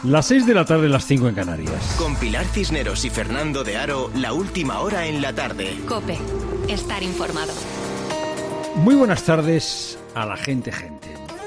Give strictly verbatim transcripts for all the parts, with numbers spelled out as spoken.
Las seis de la tarde, las cinco en Canarias. Con Pilar Cisneros y Fernando de Aro, la última hora en la tarde. COPE, estar informado. Muy buenas tardes a la gente, gente.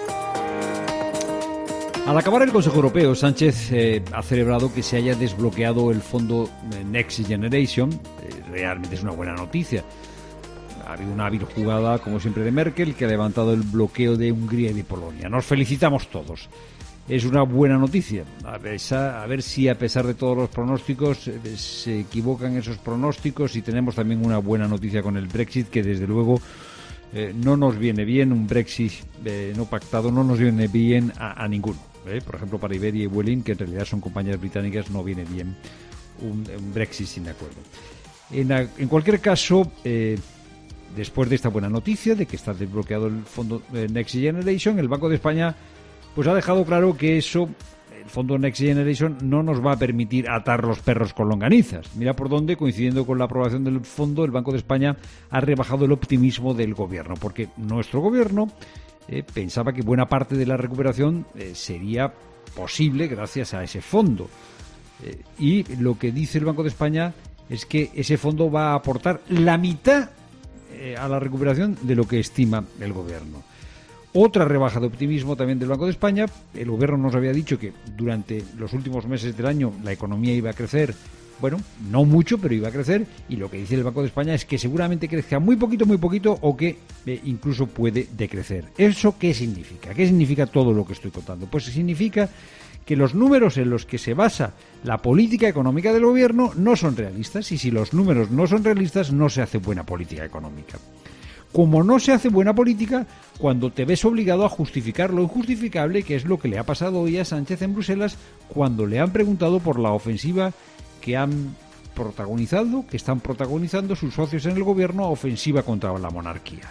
Al acabar el Consejo Europeo, Sánchez eh, ha celebrado que se haya desbloqueado el fondo Next Generation. Eh, realmente es una buena noticia. Ha habido una hábil jugada, como siempre, de Merkel, que ha levantado el bloqueo de Hungría y de Polonia. Nos felicitamos todos. Es una buena noticia. A ver, a ver si, a pesar de todos los pronósticos, eh, se equivocan esos pronósticos, y tenemos también una buena noticia con el Brexit, que desde luego eh, no nos viene bien. Un Brexit eh, no pactado no nos viene bien a, a ninguno. Eh. Por ejemplo, para Iberia y Vueling, que en realidad son compañías británicas, no viene bien un, un Brexit sin acuerdo. En, a, en cualquier caso, eh, después de esta buena noticia de que está desbloqueado el fondo eh, Next Generation, el Banco de España pues ha dejado claro que eso, el fondo Next Generation, no nos va a permitir atar los perros con longanizas. Mira por dónde, coincidiendo con la aprobación del fondo, el Banco de España ha rebajado el optimismo del gobierno, porque nuestro gobierno eh, pensaba que buena parte de la recuperación eh, sería posible gracias a ese fondo. Eh, y lo que dice el Banco de España es que ese fondo va a aportar la mitad eh, a la recuperación de lo que estima el gobierno. Otra rebaja de optimismo también del Banco de España. El gobierno nos había dicho que durante los últimos meses del año la economía iba a crecer, bueno, no mucho, pero iba a crecer, y lo que dice el Banco de España es que seguramente crezca muy poquito, muy poquito, o que eh, incluso puede decrecer. ¿Eso qué significa? ¿Qué significa todo lo que estoy contando? Pues significa que los números en los que se basa la política económica del gobierno no son realistas, y si los números no son realistas, no se hace buena política económica. Como no se hace buena política cuando te ves obligado a justificar lo injustificable, que es lo que le ha pasado hoy a Sánchez en Bruselas cuando le han preguntado por la ofensiva que han protagonizado, que están protagonizando sus socios en el gobierno, ofensiva contra la monarquía.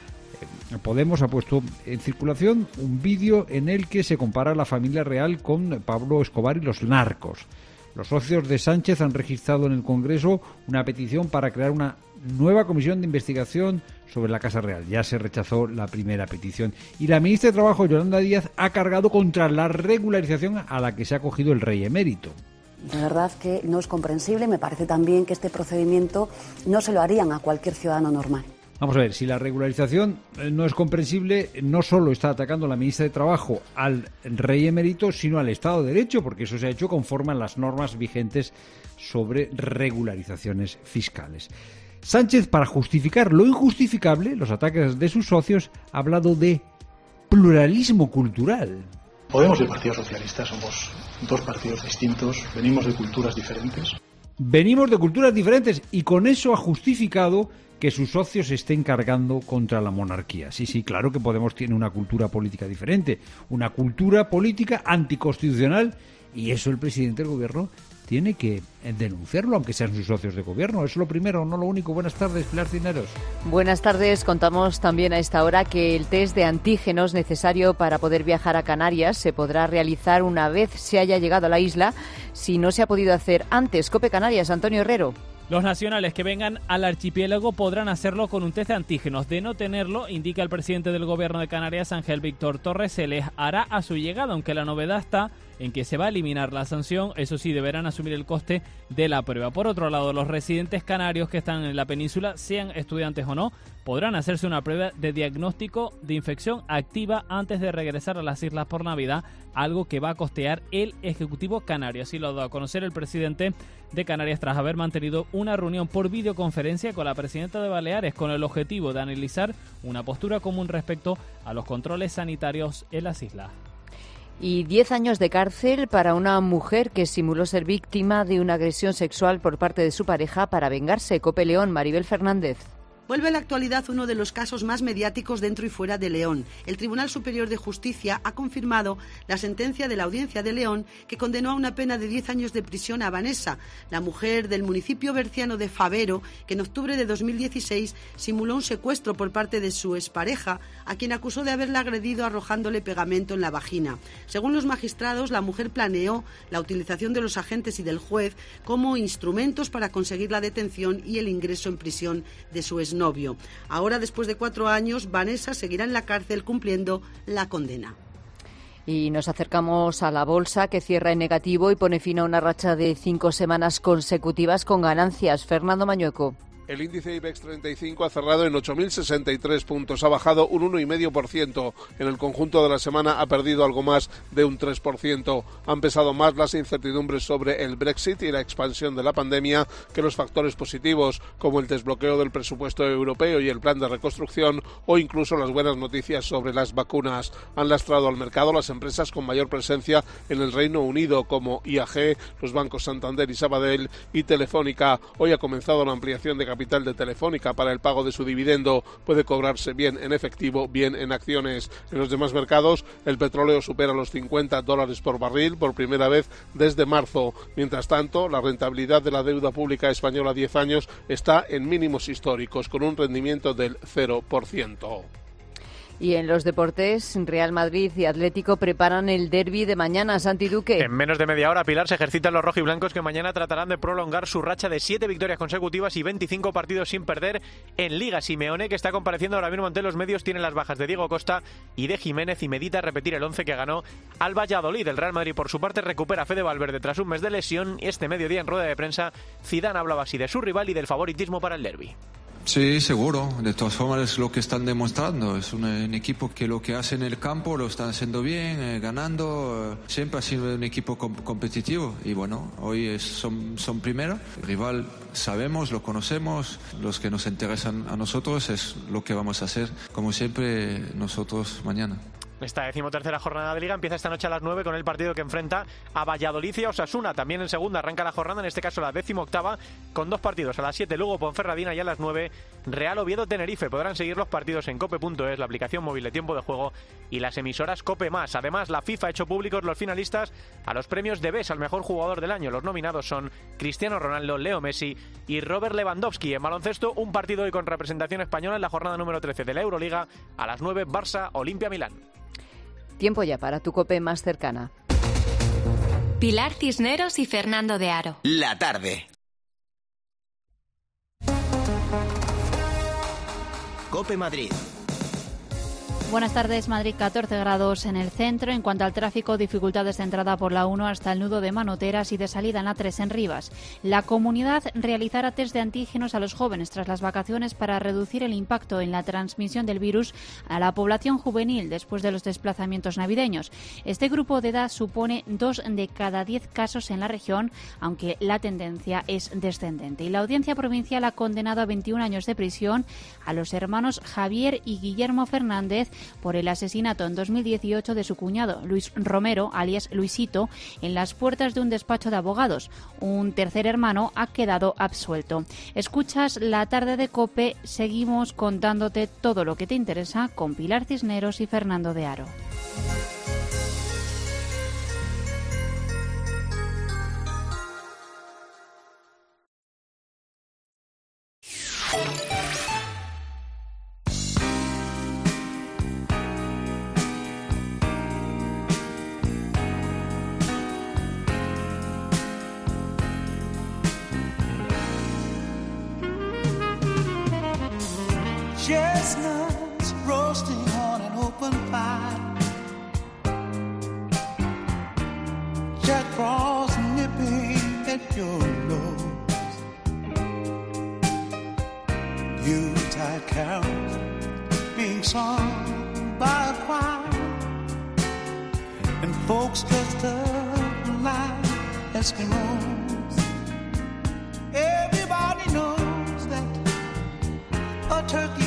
Podemos ha puesto en circulación un vídeo en el que se compara la familia real con Pablo Escobar y los narcos. Los socios de Sánchez han registrado en el Congreso una petición para crear una nueva comisión de investigación sobre la Casa Real. Ya se rechazó la primera petición. Y la ministra de Trabajo, Yolanda Díaz, ha cargado contra la regularización a la que se ha acogido el rey emérito. De verdad que no es comprensible. Me parece también que este procedimiento no se lo harían a cualquier ciudadano normal. Vamos a ver, si la regularización no es comprensible, no solo está atacando la ministra de Trabajo al rey emérito, sino al Estado de Derecho, porque eso se ha hecho conforme a las normas vigentes sobre regularizaciones fiscales. Sánchez, para justificar lo injustificable, los ataques de sus socios, ha hablado de pluralismo cultural. Podemos y el Partido Socialista somos dos partidos distintos, venimos de culturas diferentes. Venimos de culturas diferentes, y con eso ha justificado que sus socios estén cargando contra la monarquía. Sí, sí, claro que Podemos tiene una cultura política diferente, una cultura política anticonstitucional, y eso el presidente del gobierno tiene que denunciarlo, aunque sean sus socios de gobierno. Es lo primero, no lo único. Buenas tardes, Pilar Cisneros. Buenas tardes. Contamos también a esta hora que el test de antígenos necesario para poder viajar a Canarias se podrá realizar una vez se haya llegado a la isla, si no se ha podido hacer antes. COPE Canarias, Antonio Herrero. Los nacionales que vengan al archipiélago podrán hacerlo con un test de antígenos. De no tenerlo, indica el presidente del Gobierno de Canarias, Ángel Víctor Torres, se les hará a su llegada, aunque la novedad está en que se va a eliminar la sanción. Eso sí, deberán asumir el coste de la prueba. Por otro lado, los residentes canarios que están en la península, sean estudiantes o no, podrán hacerse una prueba de diagnóstico de infección activa antes de regresar a las islas por Navidad, algo que va a costear el Ejecutivo Canario. Así lo ha dado a conocer el presidente de Canarias tras haber mantenido una reunión por videoconferencia con la presidenta de Baleares con el objetivo de analizar una postura común respecto a los controles sanitarios en las islas. Y diez años de cárcel para una mujer que simuló ser víctima de una agresión sexual por parte de su pareja para vengarse. COPE León, Maribel Fernández. Vuelve a la actualidad uno de los casos más mediáticos dentro y fuera de León. El Tribunal Superior de Justicia ha confirmado la sentencia de la Audiencia de León que condenó a una pena de diez años de prisión a Vanessa, la mujer del municipio berciano de Favero, que en octubre de dos mil dieciséis simuló un secuestro por parte de su expareja, a quien acusó de haberla agredido arrojándole pegamento en la vagina. Según los magistrados, la mujer planeó la utilización de los agentes y del juez como instrumentos para conseguir la detención y el ingreso en prisión de su exnovio. Novio. Ahora, después de cuatro años, Vanessa seguirá en la cárcel cumpliendo la condena. Y nos acercamos a la bolsa, que cierra en negativo y pone fin a una racha de cinco semanas consecutivas con ganancias. Fernando Mañueco. El índice IBEX treinta y cinco ha cerrado en ocho mil sesenta y tres puntos, ha bajado un uno coma cinco por ciento. En el conjunto de la semana ha perdido algo más de un tres por ciento. Han pesado más las incertidumbres sobre el Brexit y la expansión de la pandemia que los factores positivos, como el desbloqueo del presupuesto europeo y el plan de reconstrucción, o incluso las buenas noticias sobre las vacunas. Han lastrado al mercado las empresas con mayor presencia en el Reino Unido, como I A G, los bancos Santander y Sabadell y Telefónica. Hoy ha comenzado la ampliación de capital de Telefónica para el pago de su dividendo. Puede cobrarse bien en efectivo, bien en acciones. En los demás mercados, el petróleo supera los cincuenta dólares por barril por primera vez desde marzo. Mientras tanto, la rentabilidad de la deuda pública española a diez años está en mínimos históricos, con un rendimiento del cero por ciento. Y en los deportes, Real Madrid y Atlético preparan el derbi de mañana. Santi Duque. En menos de media hora, Pilar, se ejercitan los rojiblancos, que mañana tratarán de prolongar su racha de siete victorias consecutivas y veinticinco partidos sin perder en Liga. Simeone, que está compareciendo ahora mismo ante los medios, tiene las bajas de Diego Costa y de Jiménez y medita repetir el once que ganó al Valladolid. El Real Madrid, por su parte, recupera a Fede Valverde tras un mes de lesión. Este mediodía, en rueda de prensa, Zidane hablaba así de su rival y del favoritismo para el derbi. Sí, seguro. De todas formas es lo que están demostrando. Es un, un equipo que lo que hace en el campo lo están haciendo bien, eh, ganando. Eh, siempre ha sido un equipo com- competitivo y bueno, hoy es, son, son primero. El rival sabemos, lo conocemos. Los que nos interesan a nosotros es lo que vamos a hacer, como siempre, nosotros mañana. Esta decimotercera jornada de Liga empieza esta noche a las nueve con el partido que enfrenta a Valladolid y a Osasuna. También en segunda arranca la jornada, en este caso la decimoctava, con dos partidos. A las siete Lugo Ponferradina y a las nueve Real Oviedo Tenerife. Podrán seguir los partidos en cope punto es, la aplicación móvil de tiempo de juego y las emisoras Cope Más. Además, la FIFA ha hecho públicos los finalistas a los premios de B E S al mejor jugador del año. Los nominados son Cristiano Ronaldo, Leo Messi y Robert Lewandowski. En baloncesto, un partido hoy con representación española en la jornada número trece de la Euroliga. A las nueve Barça Olimpia Milán. Tiempo ya para tu COPE más cercana. Pilar Cisneros y Fernando de Aro. La tarde. COPE Madrid. Buenas tardes. Madrid, catorce grados en el centro. En cuanto al tráfico, dificultades de entrada por la uno hasta el nudo de Manoteras y de salida en la tres en Rivas. La comunidad realizará test de antígenos a los jóvenes tras las vacaciones para reducir el impacto en la transmisión del virus a la población juvenil después de los desplazamientos navideños. Este grupo de edad supone dos de cada diez casos en la región, aunque la tendencia es descendente. Y la Audiencia Provincial ha condenado a veintiún años de prisión a los hermanos Javier y Guillermo Fernández por el asesinato en dos mil dieciocho de su cuñado, Luis Romero, alias Luisito, en las puertas de un despacho de abogados. Un tercer hermano ha quedado absuelto. Escuchas La Tarde de COPE. Seguimos contándote todo lo que te interesa con Pilar Cisneros y Fernando de Aro. Chestnuts roasting on an open fire, Jack Frost nipping at your nose, Yuletide carols being sung by a choir, and folks dressed up like Eskimos. Everybody knows that a turkey.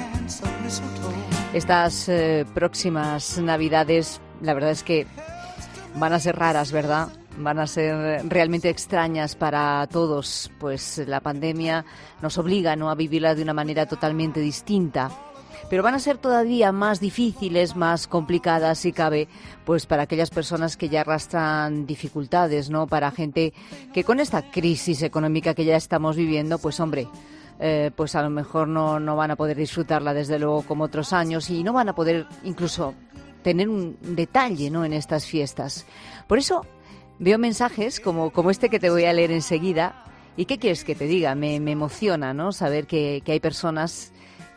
Estas eh, próximas Navidades, la verdad es que van a ser raras, ¿verdad? Van a ser realmente extrañas para todos, pues la pandemia nos obliga, ¿no?, a vivirla de una manera totalmente distinta. Pero van a ser todavía más difíciles, más complicadas, si cabe, pues para aquellas personas que ya arrastran dificultades, ¿no? Para gente que con esta crisis económica que ya estamos viviendo, pues hombre, Eh, pues a lo mejor no, no van a poder disfrutarla desde luego como otros años y no van a poder incluso tener un detalle, ¿no?, en estas fiestas. Por eso veo mensajes como, como este que te voy a leer enseguida. ¿Y qué quieres que te diga? Me, me emociona, ¿no?, saber que, que hay personas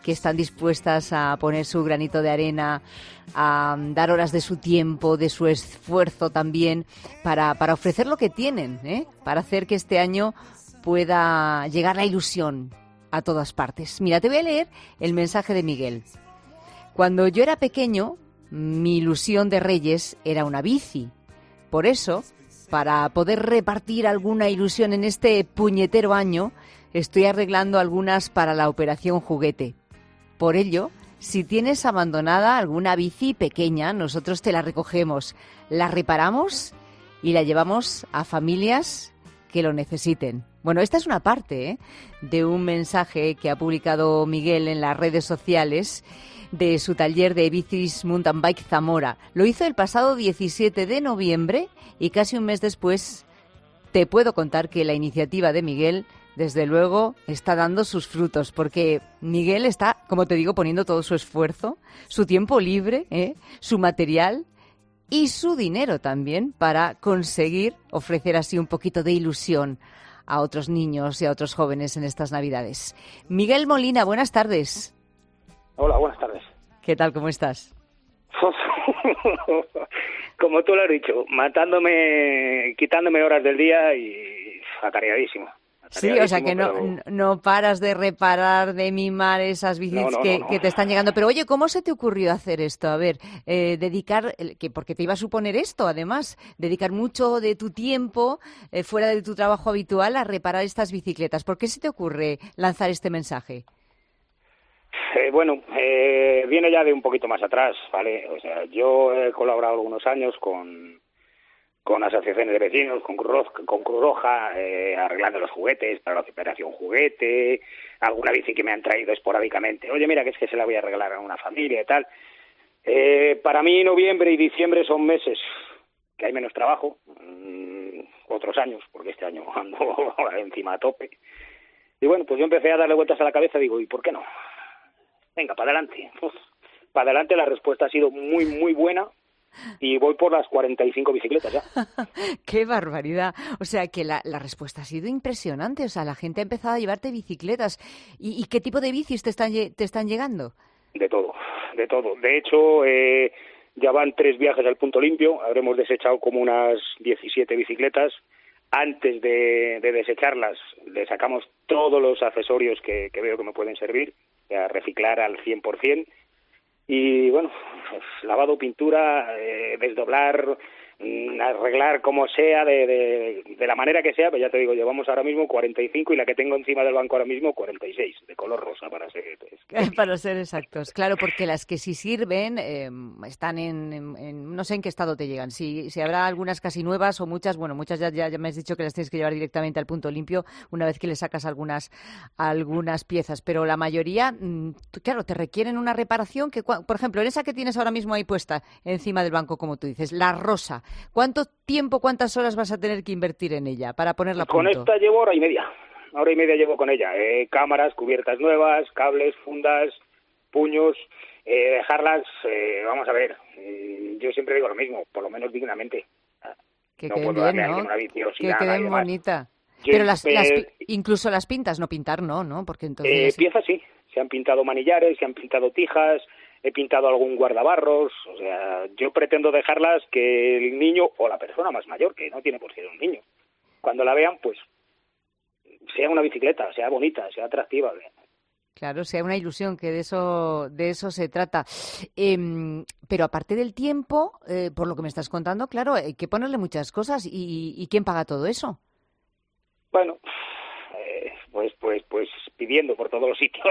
que están dispuestas a poner su granito de arena, a dar horas de su tiempo, de su esfuerzo también, para, para ofrecer lo que tienen, ¿eh? Para hacer que este año pueda llegar la ilusión a todas partes. Mira, te voy a leer el mensaje de Miguel. Cuando yo era pequeño, mi ilusión de Reyes era una bici. Por eso, para poder repartir alguna ilusión en este puñetero año, estoy arreglando algunas para la operación juguete. Por ello, si tienes abandonada alguna bici pequeña, nosotros te la recogemos, la reparamos y la llevamos a familias que lo necesiten. Bueno, esta es una parte, ¿eh?, de un mensaje que ha publicado Miguel en las redes sociales de su taller de bicis Mountain Bike Zamora. Lo hizo el pasado diecisiete de noviembre y casi un mes después te puedo contar que la iniciativa de Miguel, desde luego, está dando sus frutos, porque Miguel está, como te digo, poniendo todo su esfuerzo, su tiempo libre, ¿eh?, su material y su dinero también para conseguir ofrecer así un poquito de ilusión a otros niños y a otros jóvenes en estas Navidades. Miguel Molina, buenas tardes. Hola, buenas tardes. ¿Qué tal? ¿Cómo estás? Como tú lo has dicho, matándome, quitándome horas del día y atareadísimo. Sí, o sea que no, pero... no paras de reparar, de mimar esas bicis no, no, que, no, no. que te están llegando. Pero oye, ¿cómo se te ocurrió hacer esto? A ver, eh, dedicar, que porque te iba a suponer esto, además, dedicar mucho de tu tiempo eh, fuera de tu trabajo habitual a reparar estas bicicletas. ¿Por qué se te ocurre lanzar este mensaje? Eh, bueno, eh, viene ya de un poquito más atrás, ¿vale? O sea, yo he colaborado algunos años con... con asociaciones de vecinos, con Cruz Roja, con Cruz Roja eh, arreglando los juguetes para la operación juguete, alguna bici que me han traído esporádicamente. Oye, mira, que es que se la voy a regalar a una familia y tal. Eh, para mí noviembre y diciembre son meses que hay menos trabajo, mmm, otros años, porque este año ando encima a tope. Y bueno, pues yo empecé a darle vueltas a la cabeza, digo, ¿y por qué no? Venga, para adelante. Uf, para adelante la respuesta ha sido muy, muy buena. Y voy por las cuarenta y cinco bicicletas ya. ¡Qué barbaridad! O sea, que la, la respuesta ha sido impresionante. O sea, la gente ha empezado a llevarte bicicletas. ¿Y, y qué tipo de bicis te están, te están llegando? De todo, de todo. De hecho, eh, ya van tres viajes al Punto Limpio. Habremos desechado como unas diecisiete bicicletas. Antes de, de desecharlas, le sacamos todos los accesorios que, que veo que me pueden servir, a reciclar al cien por ciento. Y bueno, pues, lavado, pintura, eh, desdoblar, mmm, arreglar como sea, de, de, de la manera que sea, pero ya te digo, llevamos ahora mismo cuarenta y cinco y la que tengo encima del banco ahora mismo cuarenta y seis, de color rosa para ser... Es... Para ser exactos, claro, porque las que sí sirven eh, están en, en, en... no sé en qué estado te llegan, si, si habrá algunas casi nuevas o muchas, bueno, muchas ya, ya, ya me has dicho que las tienes que llevar directamente al Punto Limpio una vez que le sacas algunas, algunas piezas, pero la mayoría, mmm, claro, te requieren una reparación que... Por ejemplo, en esa que tienes ahora mismo ahí puesta encima del banco, como tú dices, la rosa, ¿cuánto tiempo, cuántas horas vas a tener que invertir en ella para ponerla a punto? Con esta llevo hora y media, hora y media llevo con ella, eh, cámaras, cubiertas nuevas, cables, fundas, puños, eh, dejarlas, eh, vamos a ver, eh, yo siempre digo lo mismo, por lo menos dignamente. Que no queden puedo darle bien, a ¿no? alguien una bici Que queden bonita. Yo, Pero las, eh, las, incluso las pintas, no pintar, no, ¿no? Porque entonces... Eh, piezas sí, se han pintado manillares, se han pintado tijas, he pintado algún guardabarros, o sea, yo pretendo dejarlas que el niño o la persona más mayor, que no tiene por qué ser un niño, cuando la vean, pues, sea una bicicleta, sea bonita, sea atractiva. Claro, sea una ilusión, que de eso de eso se trata. Eh, pero aparte del tiempo, eh, por lo que me estás contando, claro, hay que ponerle muchas cosas. ¿Y, y quién paga todo eso? Bueno, eh, pues pues pues pidiendo por todos los sitios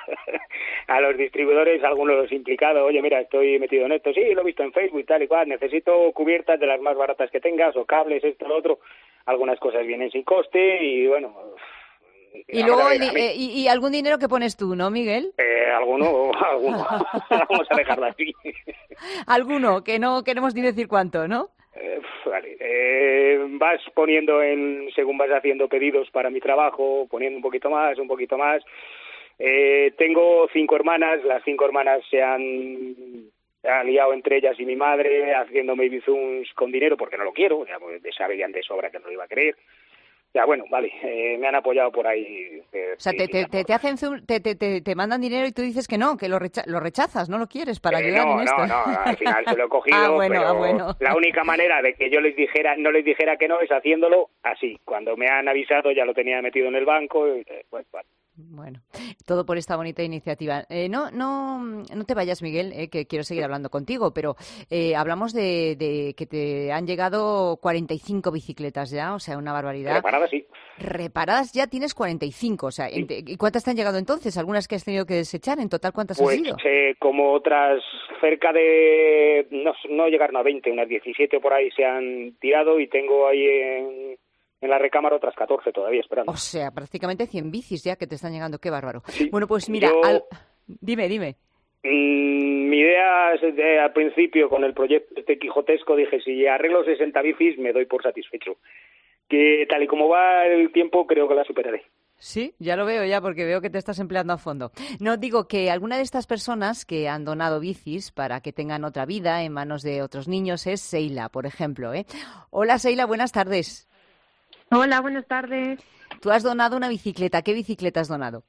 a los distribuidores, a algunos de los implicados. Oye, mira, estoy metido en esto, sí, lo he visto en Facebook y tal y cual, necesito cubiertas de las más baratas que tengas, o cables, esto, lo otro. Algunas cosas vienen sin coste y bueno... Y luego, ver, eh, y, y algún dinero que pones tú, ¿no, Miguel? Eh, alguno, alguno. Vamos a dejarlo así. Alguno, que no queremos ni decir cuánto, ¿no? Eh, vale. Eh, vas poniendo, en según vas haciendo pedidos para mi trabajo, poniendo un poquito más, un poquito más. Eh, tengo cinco hermanas, las cinco hermanas se han, se han liado entre ellas y mi madre, haciéndome bizums con dinero porque no lo quiero, ya pues sabían de sobra que no lo iba a querer. Ya, bueno, vale, eh, me han apoyado por ahí. Eh, o sea, te, te, te, te hacen te, te, te, te mandan dinero y tú dices que no, que lo, recha lo rechazas, no lo quieres para eh, ayudar no, en esto. No, no, al final se lo he cogido, ah, bueno, pero ah, bueno. la única manera de que yo les dijera, no les dijera que no es haciéndolo así. Cuando me han avisado ya lo tenía metido en el banco y eh, pues vale. Bueno, todo por esta bonita iniciativa. Eh, no, no, no te vayas, Miguel, eh, que quiero seguir hablando contigo, pero eh, hablamos de, de que te han llegado cuarenta y cinco bicicletas ya, o sea, una barbaridad. Reparadas, sí. Reparadas ya tienes cuarenta y cinco, o sea, sí. ¿Y cuántas te han llegado entonces? ¿Algunas que has tenido que desechar? ¿En total cuántas pues, han sido? Eh, como otras cerca de, no, no llegaron a veinte, unas diecisiete por ahí se han tirado y tengo ahí en... en la recámara otras catorce todavía esperando. O sea, prácticamente cien bicis ya que te están llegando. Qué bárbaro. Sí, bueno, pues mira, yo, al... dime, dime. Mmm, mi idea es de, al principio con el proyecto este quijotesco dije, si arreglo sesenta bicis me doy por satisfecho. Que tal y como va el tiempo creo que la superaré. Sí, ya lo veo ya porque veo que te estás empleando a fondo. No, digo que alguna de estas personas que han donado bicis para que tengan otra vida en manos de otros niños es Seila, por ejemplo, ¿eh? Hola, Seila, buenas tardes. Hola, buenas tardes. Tú has donado una bicicleta. ¿Qué bicicleta has donado?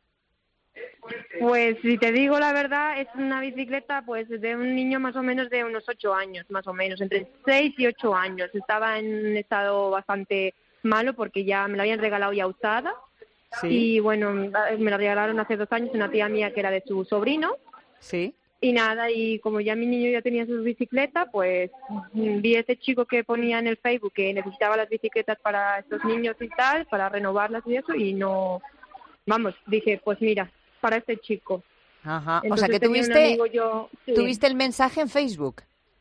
Pues si te digo la verdad, es una bicicleta pues de un niño más o menos de unos ocho años, más o menos, entre seis y ocho años. Estaba en un estado bastante malo porque ya me la habían regalado ya usada. Sí. Y bueno, me la regalaron hace dos años una tía mía que era de su sobrino. Sí. Y nada, y como ya mi niño ya tenía su bicicleta, pues vi a este chico que ponía en el Facebook que necesitaba las bicicletas para estos niños y tal, para renovarlas y eso, y no, vamos, dije, pues mira, para este chico. Ajá, Entonces, o sea que tuviste, yo, sí, tuviste el mensaje en Facebook.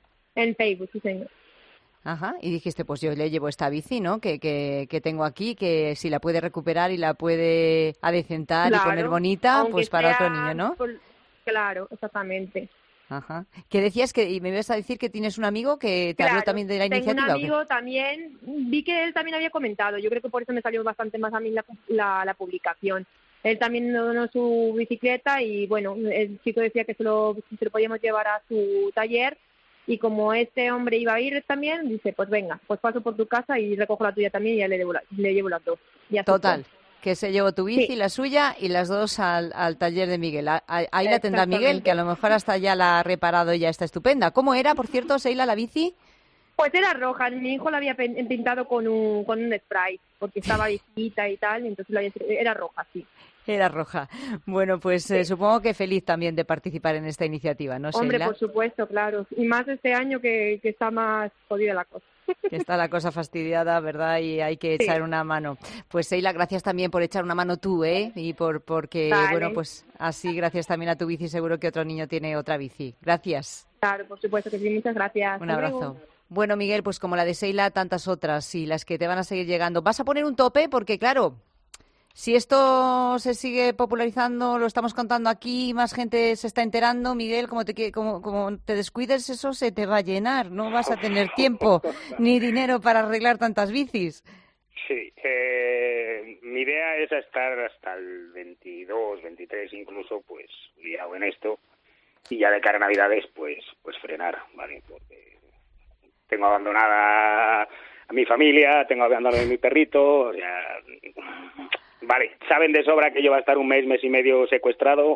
En Facebook, sí señor. Ajá, y dijiste, pues yo le llevo esta bici, ¿no? Que, que, que tengo aquí, que si la puede recuperar y la puede adecentar claro, y poner bonita, pues para otro niño, ¿no? Por... Claro, exactamente. Ajá. ¿Qué decías? Que, y me ibas a decir que tienes un amigo que te claro, habló también de la tengo iniciativa. Un amigo también, vi que él también había comentado, yo creo que por eso me salió bastante más a mí la, la, la publicación. Él también donó su bicicleta y bueno, el chico decía que se lo, se lo podíamos llevar a su taller y como este hombre iba a ir también, dice, pues venga, pues paso por tu casa y recojo la tuya también y ya le, llevo la, le llevo las dos. Y Total. Que se llevó tu bici, sí. La suya, y las dos al, al taller de Miguel. Ahí la tendrá Miguel, que a lo mejor hasta ya la ha reparado y ya está estupenda. ¿Cómo era, por cierto, Seila, la bici? Pues era roja. Mi hijo la había pintado con un, con un spray, porque estaba visita y tal, y entonces la había, era roja, sí. Era roja. Bueno, pues sí. eh, supongo que feliz también de participar en esta iniciativa, ¿no, Seila? Hombre, por supuesto, claro. Y más este año que, que está más jodida la cosa. Que está la cosa fastidiada, ¿verdad? Y hay que echar sí. una mano. Pues Seila, gracias también por echar una mano tú, ¿eh? Y por porque, vale. bueno, pues así gracias también a tu bici seguro que otro niño tiene otra bici. Gracias. Claro, por supuesto que sí. Muchas gracias. Un abrazo. Bueno, Miguel, pues como la de Seila, tantas otras y las que te van a seguir llegando. ¿Vas a poner un tope? Porque, claro, si esto se sigue popularizando, lo estamos contando aquí, más gente se está enterando, Miguel, como te, como, como te descuides, eso se te va a llenar. No vas a tener tiempo ni dinero para arreglar tantas bicis. Sí, eh, mi idea es estar hasta el veintidós, veintitrés incluso, pues, liado en esto. Y ya de cara a Navidades, pues, pues frenar, ¿vale? Porque tengo abandonada a mi familia, tengo abandonado a mi perrito, o sea... Vale, saben de sobra que yo voy a estar un mes, mes y medio secuestrado,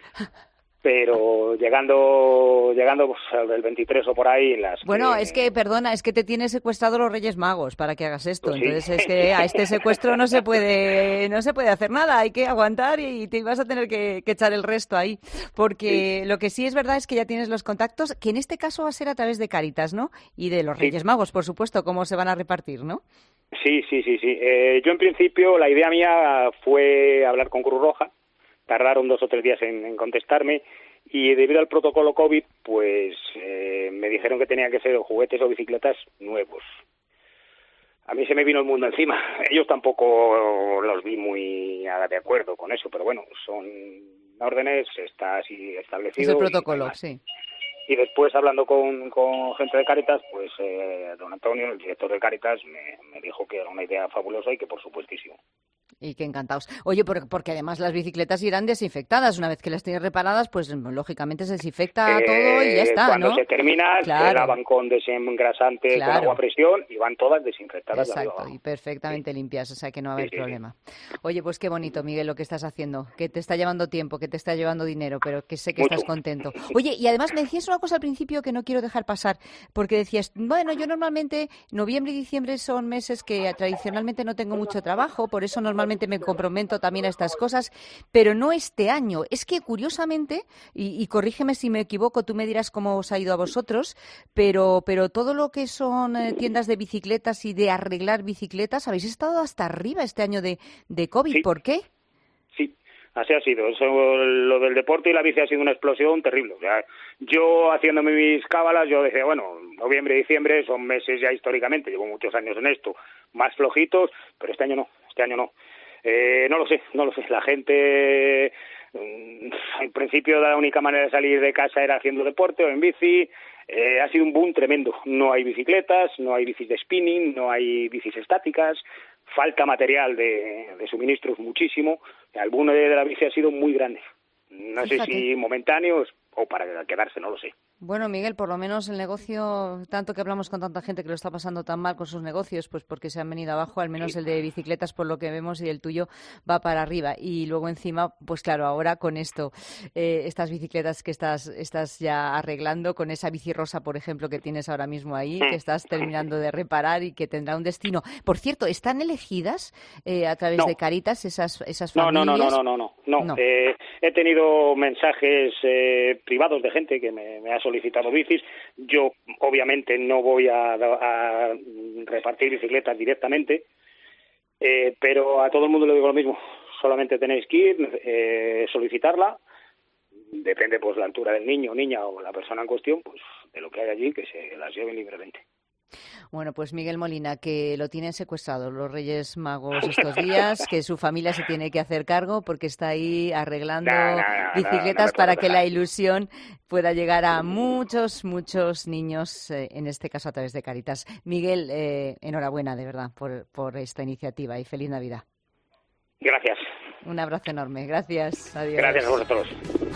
pero llegando llegando pues, el veintitrés o por ahí... las Bueno, que... es que, perdona, es que te tiene secuestrado los Reyes Magos para que hagas esto, pues sí. Entonces es que a este secuestro no se puede no se puede hacer nada, hay que aguantar y te vas a tener que, que echar el resto ahí, porque sí. Lo que sí es verdad es que ya tienes los contactos, que en este caso va a ser a través de Cáritas, ¿no? Y de los Reyes sí. Magos, por supuesto, cómo se van a repartir, ¿no? Sí, sí, sí, sí. Eh, yo en principio la idea mía fue hablar con Cruz Roja, tardaron dos o tres días en, en contestarme y debido al protocolo COVID, pues eh, me dijeron que tenían que ser juguetes o bicicletas nuevos. A mí se me vino el mundo encima. Ellos tampoco los vi muy de acuerdo con eso, pero bueno, son órdenes, está así establecido. Es el protocolo, y sí. Y después, hablando con, con gente de Cáritas, pues eh, don Antonio, el director de Cáritas, me, me dijo que era una idea fabulosa y que por supuestísimo. Y que encantados. Oye, por, porque además las bicicletas irán desinfectadas. Una vez que las tienes reparadas, pues lógicamente se desinfecta eh, todo y ya está, cuando ¿no? se termina, claro. se lavan con desengrasantes, claro. con agua a presión y van todas desinfectadas. Exacto, y perfectamente sí. limpias, o sea que no va a haber sí, problema. Sí. Oye, pues qué bonito, Miguel, lo que estás haciendo, que te está llevando tiempo, que te está llevando dinero, pero que sé que Mucho. estás contento. Oye, y además me decías una cosa al principio que no quiero dejar pasar, porque decías, bueno, yo normalmente, noviembre y diciembre son meses que tradicionalmente no tengo mucho trabajo, por eso normalmente me comprometo también a estas cosas, pero no este año. Es que curiosamente, y, y corrígeme si me equivoco, tú me dirás cómo os ha ido a vosotros, pero, pero todo lo que son eh, tiendas de bicicletas y de arreglar bicicletas, habéis estado hasta arriba este año de, de COVID. Sí. ¿Por qué? Sí, así ha sido. Eso, lo del deporte y la bici ha sido una explosión terrible. O sea, yo haciéndome mis cábalas, yo decía, bueno, noviembre y diciembre son meses ya históricamente, llevo muchos años en esto, más flojitos, pero este año no, este año no. Eh, no lo sé, no lo sé. La gente, en principio la única manera de salir de casa era haciendo deporte o en bici. Eh, ha sido un boom tremendo. No hay bicicletas, no hay bicis de spinning, no hay bicis estáticas, falta material de, de suministros muchísimo. El boom de la bici ha sido muy grande. No Fíjate. sé si momentáneo o para quedarse, no lo sé. Bueno, Miguel, por lo menos el negocio, tanto que hablamos con tanta gente que lo está pasando tan mal con sus negocios, pues porque se han venido abajo, al menos sí. el de bicicletas, por lo que vemos, y el tuyo va para arriba. Y luego encima, pues claro, ahora con esto, eh, estas bicicletas que estás, estás ya arreglando, con esa bici rosa, por ejemplo, que tienes ahora mismo ahí, que estás terminando de reparar y que tendrá un destino. Por cierto, ¿están elegidas eh, a través no. de Cáritas esas, esas no, familias? No, no, no, no, no, no. no. Eh, he tenido mensajes eh, privados de gente que me, me ha solicitado bicis. Yo obviamente no voy a, a repartir bicicletas directamente, eh, pero a todo el mundo le digo lo mismo. Solamente tenéis que ir, eh, solicitarla. Depende pues la altura del niño, niña o la persona en cuestión, pues de lo que hay allí, que se las lleven libremente. Bueno, pues Miguel Molina, que lo tienen secuestrado los Reyes Magos estos días, que su familia se tiene que hacer cargo porque está ahí arreglando nah, nah, bicicletas nah, para que la ilusión pueda llegar a muchos, muchos niños, eh, en este caso a través de Cáritas. Miguel, eh, enhorabuena de verdad por, por esta iniciativa y feliz Navidad. Gracias. Un abrazo enorme. Gracias. Adiós. Gracias a vosotros.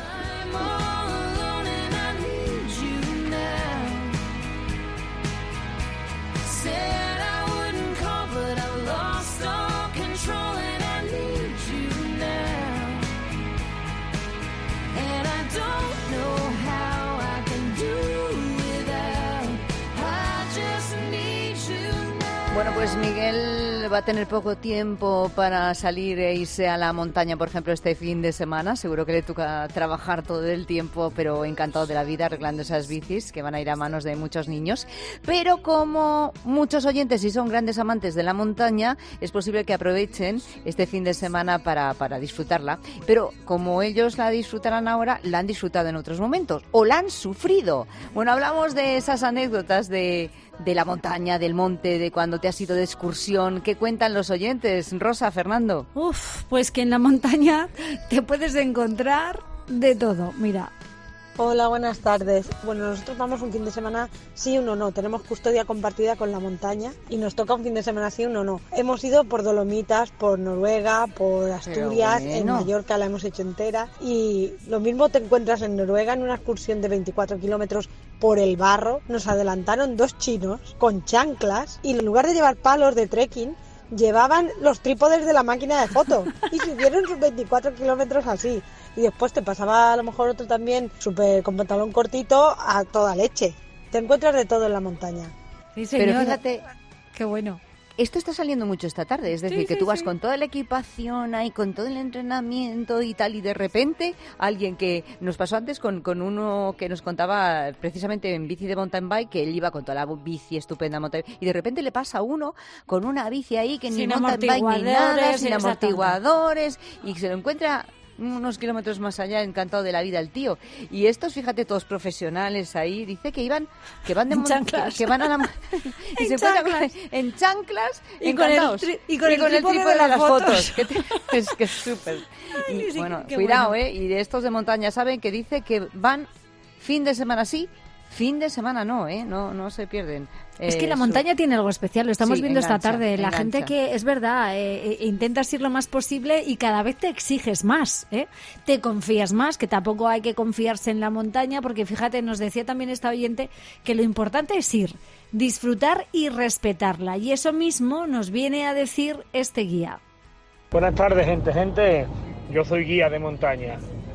Bueno, pues Miguel va a tener poco tiempo para salir e irse a la montaña, por ejemplo, este fin de semana. Seguro que le toca trabajar todo el tiempo, pero encantado de la vida arreglando esas bicis que van a ir a manos de muchos niños. Pero como muchos oyentes y son grandes amantes de la montaña, es posible que aprovechen este fin de semana para, para disfrutarla. Pero como ellos la disfrutarán ahora, la han disfrutado en otros momentos o la han sufrido. Bueno, hablamos de esas anécdotas de... de la montaña, del monte, de cuando te has ido de excursión. ¿Qué cuentan los oyentes? Rosa, Fernando. Uf, pues que en la montaña te puedes encontrar de todo. Mira. Hola, buenas tardes. Bueno, nosotros vamos un fin de semana sí, uno no. Tenemos custodia compartida con la montaña y nos toca un fin de semana sí, uno no. Hemos ido por Dolomitas, por Noruega, por Asturias, bueno. En Mallorca la hemos hecho entera. Y lo mismo te encuentras en Noruega en una excursión de veinticuatro kilómetros por el barro. Nos adelantaron dos chinos con chanclas y en lugar de llevar palos de trekking, llevaban los trípodes de la máquina de foto y subieron sus veinticuatro kilómetros así. Y después te pasaba a lo mejor otro también súper con pantalón cortito a toda leche. Te encuentras de todo en la montaña. Sí, señora. Pero fíjate, qué bueno. Esto está saliendo mucho esta tarde, es decir, sí, que sí, tú vas sí. con toda la equipación ahí, con todo el entrenamiento y tal, y de repente alguien que nos pasó antes con, con uno que nos contaba precisamente en bici de mountain bike, que él iba con toda la bici estupenda mountain bike, y de repente le pasa a uno con una bici ahí que sin ni mountain bike ni nada, sin amortiguadores, y se lo encuentra unos kilómetros más allá, encantado de la vida el tío. Y estos, fíjate, todos profesionales ahí, dice que iban, que van de en chanclas. Que, que van a la y se encuentran en chanclas, y encantados. Con el, y con y el, con el trípode trípode de las las fotos. fotos. Que te, es que es súper. Y sí, bueno, cuidado, bueno. eh. Y de estos de montaña saben que dice que van fin de semana sí, fin de semana no, eh. No, no se pierden. Es que la Eh, montaña tiene algo especial, lo estamos Sí, viendo engancha, esta tarde. La engancha. gente que, es verdad, eh, eh, intentas ir lo más posible y cada vez te exiges más, ¿eh? Te confías más, que tampoco hay que confiarse en la montaña, porque fíjate, nos decía también esta oyente que lo importante es ir, disfrutar y respetarla. Y eso mismo nos viene a decir este guía. Buenas tardes, gente. Gente, yo soy guía de montaña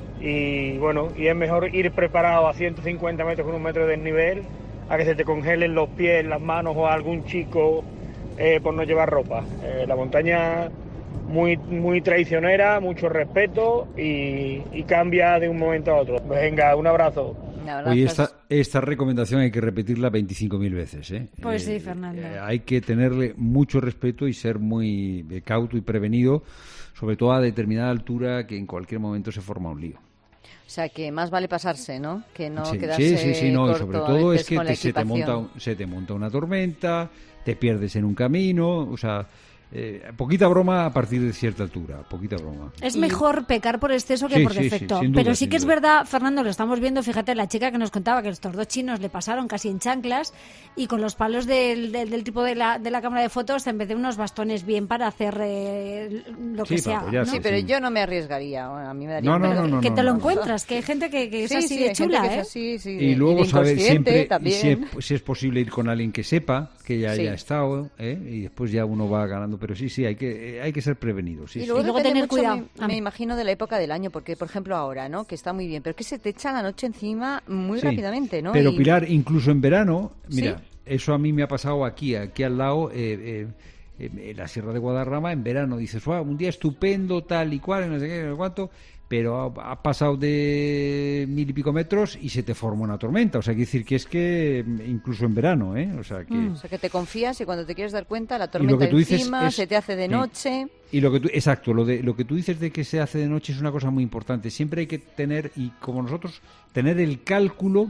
y bueno, y es mejor ir preparado a ciento cincuenta metros con un metro de desnivel a que se te congelen los pies, las manos o a algún chico eh, por no llevar ropa. Eh, la montaña muy muy traicionera, mucho respeto y, y cambia de un momento a otro. Venga, un abrazo. Oye, esta, esta recomendación hay que repetirla veinticinco mil veces, ¿eh? Pues Eh, sí, Fernando. eh, hay que tenerle mucho respeto y ser muy eh, cauto y prevenido, sobre todo a determinada altura que en cualquier momento se forma un lío. O sea, que más vale pasarse, ¿no? Que no sí, quedarse sí, sí, sí, no, y corto sobre a todo veces es que con la te- se, te monta, equipación. un- se te monta una tormenta, te pierdes en un camino, o sea, eh, poquita broma a partir de cierta altura, poquita broma. Es mejor pecar por exceso que Sí, por sí, sí, defecto. sin duda, Pero sí sin que es duda. verdad, Fernando, lo estamos viendo, fíjate, la chica que nos contaba que estos dos chinos le pasaron casi en chanclas y con los palos del, del, del tipo de la, de la cámara de fotos en vez de unos bastones bien para hacer eh, lo que Sí, para sea. apoyarse, Sí, ¿no? pero yo no me arriesgaría. Bueno, a mí me daría No, no, miedo. no, no, que no, te lo no. encuentras, que hay gente que, que es Sí, así sí, de hay gente chula, que ¿eh? es así, sí, Y de- luego de saber inconsciente siempre y también. si es, si es posible ir con alguien que sepa, que ya Sí. haya estado, ¿eh? Y después ya uno va ganando, pero sí, sí, hay que, eh, hay que ser prevenido. Sí, Y sí. luego, Y luego depende tener mucho, cuidado. Me, me imagino, de la época del año, porque, por ejemplo, ahora, ¿no? Que está muy bien, pero es que se te echa la noche encima muy Sí. rápidamente, ¿no? Pero Y- Pilar, incluso en verano, mira, ¿Sí? eso a mí me ha pasado aquí, aquí al lado, eh, eh, en la Sierra de Guadarrama, en verano, dices, wow, un día estupendo, tal y cual, no sé qué, no sé cuánto, pero ha, ha pasado de mil y pico metros y se te forma una tormenta. O sea, quiere decir que es que mm, incluso en verano, ¿eh? O sea, que... O sea, que te confías y cuando te quieres dar cuenta, la Y lo tormenta que tú dices encima, es- se te hace de sí. noche. Y lo que tú, exacto, lo de lo que tú dices de que se hace de noche es una cosa muy importante. Siempre hay que tener, y como nosotros, tener el cálculo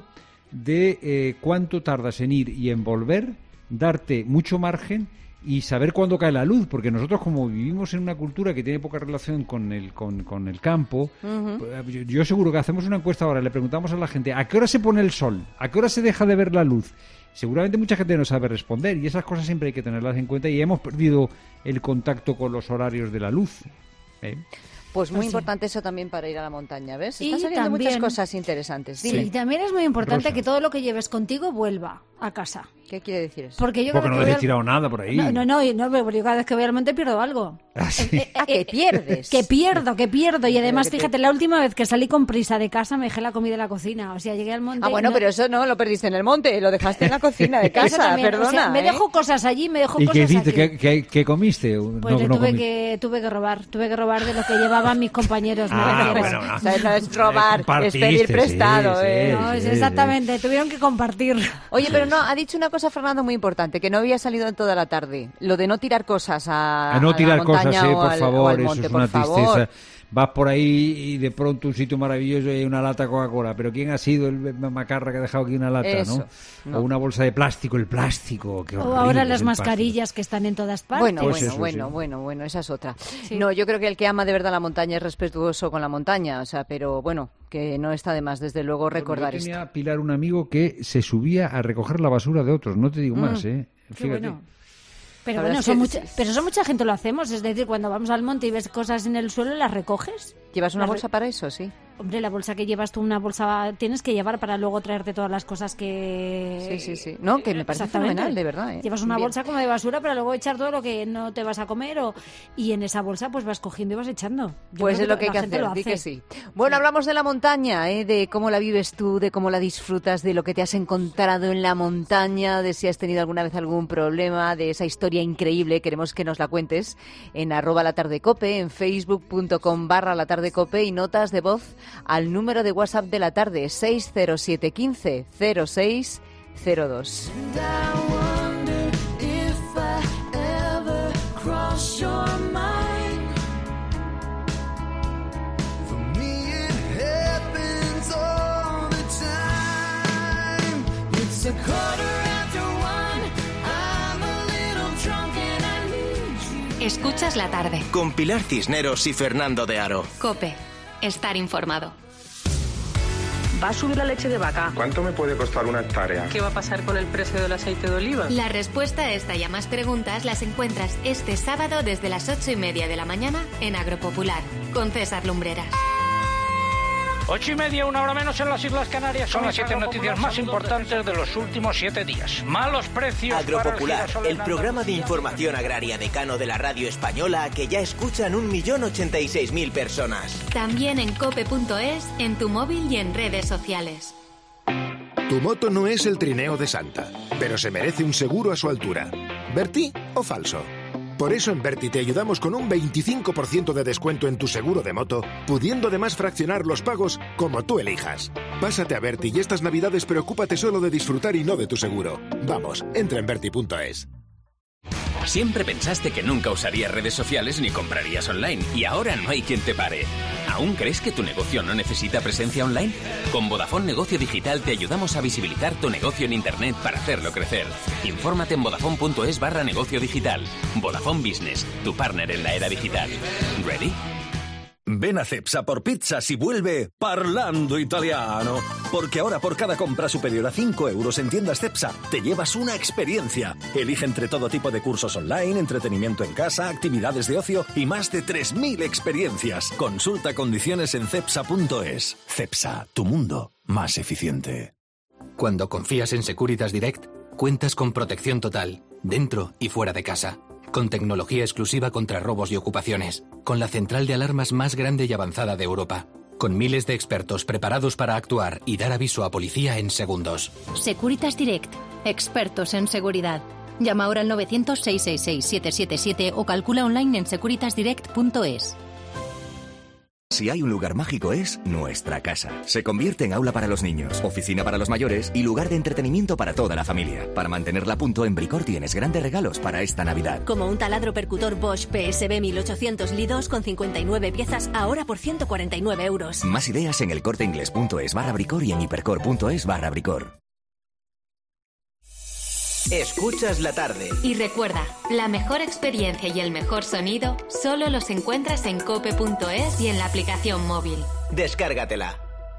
de eh, cuánto tardas en ir y en volver, darte mucho margen y saber cuándo cae la luz, porque nosotros como vivimos en una cultura que tiene poca relación con el con, con el campo, Ujú. pues, yo, yo seguro que hacemos una encuesta ahora, le preguntamos a la gente ¿a qué hora se pone el sol? ¿A qué hora se deja de ver la luz? Seguramente mucha gente no sabe responder y esas cosas siempre hay que tenerlas en cuenta y hemos perdido el contacto con los horarios de la luz. ¿eh? Pues muy Pues sí. importante eso también para ir a la montaña, ¿ves? Y Están saliendo muchas también- cosas interesantes. Sí, Dime. y también es muy importante Rosa. que todo lo que lleves contigo vuelva a casa. ¿Qué quiere decir eso? Porque yo Porque cada no vez que dejes voy tirado nada por ahí. al... No, no, no, no, porque yo cada vez que voy al monte pierdo algo. Ah, sí. Ah, que pierdes. Que pierdo, que pierdo. Y además, que te- fíjate, la última vez que salí con prisa de casa me dejé la comida en la cocina. O sea, llegué al monte... Ah, bueno, no- pero eso no lo perdiste en el monte, lo dejaste en la cocina de Eso casa, también, perdona. o sea, me ¿eh? dejo cosas allí, me dejo ¿Y cosas qué hiciste? aquí. ¿Qué, qué- qué comiste? Pues No, le no tuve comí. que tuve que robar, tuve que robar de lo que llevaban mis compañeros. me Ah, refiero. bueno, no. O sea, no es robar, es Compartiste, pedir prestado. sí, ¿eh? sí, No, es sí, exactamente, tuvieron que compartir. Oye, pero no, ha dicho una cosa Fernando muy importante, que no había salido en toda la tarde. Lo de no tirar cosas a, A no a tirar la montaña cosas, eh, o por al- o favor, al eso monte, es por una favor. tristeza. Vas por ahí y de pronto un sitio maravilloso y hay una lata Coca-Cola. Pero ¿quién ha sido el macarra que ha dejado aquí una lata, Eso, no? no. O una bolsa de plástico, el plástico. Qué O horrible ahora es las el mascarillas que están en todas partes. Bueno, Pues bueno, eso, bueno, sí. bueno, bueno, esa es otra. Sí. No, yo creo que el que ama de verdad la montaña es respetuoso con la montaña, o sea, pero bueno, que no está de más, desde luego, plástico. recordar Yo esto. tenía, Pilar, un amigo que se subía a recoger la basura de otros. No te digo Mm, más, ¿eh? Qué Fíjate. bueno. Pero La bueno, verdad es son que mucha, sí. pero eso mucha gente lo hacemos, es decir, cuando vamos al monte y ves cosas en el suelo, las recoges. ¿Llevas una Las re- bolsa para eso, sí? Hombre, la bolsa que llevas tú, una bolsa tienes que llevar para luego traerte todas las cosas que... Sí, sí, sí. No, que me parece Exactamente. fenomenal, de verdad. ¿eh? Llevas una Bien. bolsa como de basura para luego echar todo lo que no te vas a comer o... y en esa bolsa pues vas cogiendo y vas echando. Yo Pues creo es lo que hay la que gente hacer, lo di hace. que sí. Bueno, hablamos de la montaña, ¿eh? De cómo la vives tú, de cómo la disfrutas, de lo que te has encontrado en la montaña, de si has tenido alguna vez algún problema, de esa historia increíble. Queremos que nos la cuentes en arroba la tarde cope, en facebook punto com barra la tarde cope y notas de voz al número de WhatsApp de la tarde seis cero siete uno cinco cero seis cero dos. Escuchas la tarde. Con Pilar Cisneros y Fernando de Aro. Cope. Estar informado. ¿Va a subir la leche de vaca? ¿Cuánto me puede costar una hectárea? ¿Qué va a pasar con el precio del aceite de oliva? La respuesta a esta y a más preguntas las encuentras este sábado desde las ocho y media de la mañana en Agropopular, con César Lumbreras. Ocho y media, una hora menos en las Islas Canarias. Son las siete noticias más importantes de los últimos siete días. Malos precios. Agropopular, para el, el programa de información agraria decano de la radio española que ya escuchan un millón ochenta y seis mil personas. También en cope punto es, en tu móvil y en redes sociales. Tu moto no es el trineo de Santa, pero se merece un seguro a su altura. ¿Berti o falso? Por eso en Berti te ayudamos con un veinticinco por ciento de descuento en tu seguro de moto, pudiendo además fraccionar los pagos como tú elijas. Pásate a Berti y estas navidades preocúpate solo de disfrutar y no de tu seguro. Vamos, entra en berti punto es. Siempre pensaste que nunca usarías redes sociales ni comprarías online y ahora no hay quien te pare. ¿Aún crees que tu negocio no necesita presencia online? Con Vodafone Negocio Digital te ayudamos a visibilizar tu negocio en Internet para hacerlo crecer. Infórmate en vodafone punto es barra negocio digital. Vodafone Business, tu partner en la era digital. ¿Ready? Ven a Cepsa por pizzas y vuelve Parlando Italiano. Porque ahora por cada compra superior a cinco euros en tiendas Cepsa te llevas una experiencia. Elige entre todo tipo de cursos online, entretenimiento en casa, actividades de ocio y más de tres mil experiencias. Consulta condiciones en cepsa punto es. Cepsa, tu mundo más eficiente. Cuando confías en Securitas Direct, cuentas con protección total, dentro y fuera de casa. Con tecnología exclusiva contra robos y ocupaciones. Con la central de alarmas más grande y avanzada de Europa. Con miles de expertos preparados para actuar y dar aviso a policía en segundos. Securitas Direct. Expertos en seguridad. Llama ahora al novecientos, seiscientos sesenta y seis, setecientos setenta y siete o calcula online en securitas direct punto es. Si hay un lugar mágico es nuestra casa. Se convierte en aula para los niños, oficina para los mayores y lugar de entretenimiento para toda la familia. Para mantenerla a punto, en Bricor tienes grandes regalos para esta Navidad. Como un taladro percutor Bosch P S B mil ochocientos Li dos con cincuenta y nueve piezas, ahora por ciento cuarenta y nueve euros. Más ideas en elcorteingles punto es barra Bricor y en hipercor punto es barra Bricor. Escuchas la tarde. Y recuerda, la mejor experiencia y el mejor sonido solo los encuentras en cope punto es y en la aplicación móvil. Descárgatela.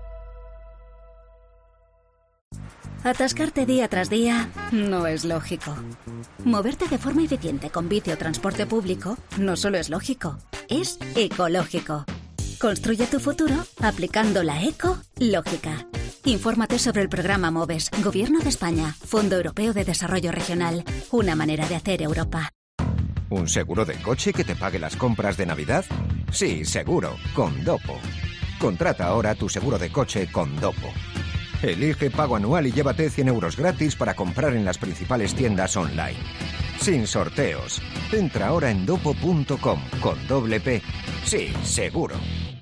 Atascarte día tras día no es lógico. Moverte de forma eficiente con bici o transporte público no solo es lógico, es ecológico. Construye tu futuro aplicando la ecológica. Infórmate sobre el programa MOVES, Gobierno de España, Fondo Europeo de Desarrollo Regional, una manera de hacer Europa. ¿Un seguro de coche que te pague las compras de Navidad? Sí, seguro, con Dopo. Contrata ahora tu seguro de coche con Dopo. Elige pago anual y llévate cien euros gratis para comprar en las principales tiendas online. Sin sorteos. Entra ahora en dopo punto com con doble P. Sí, seguro.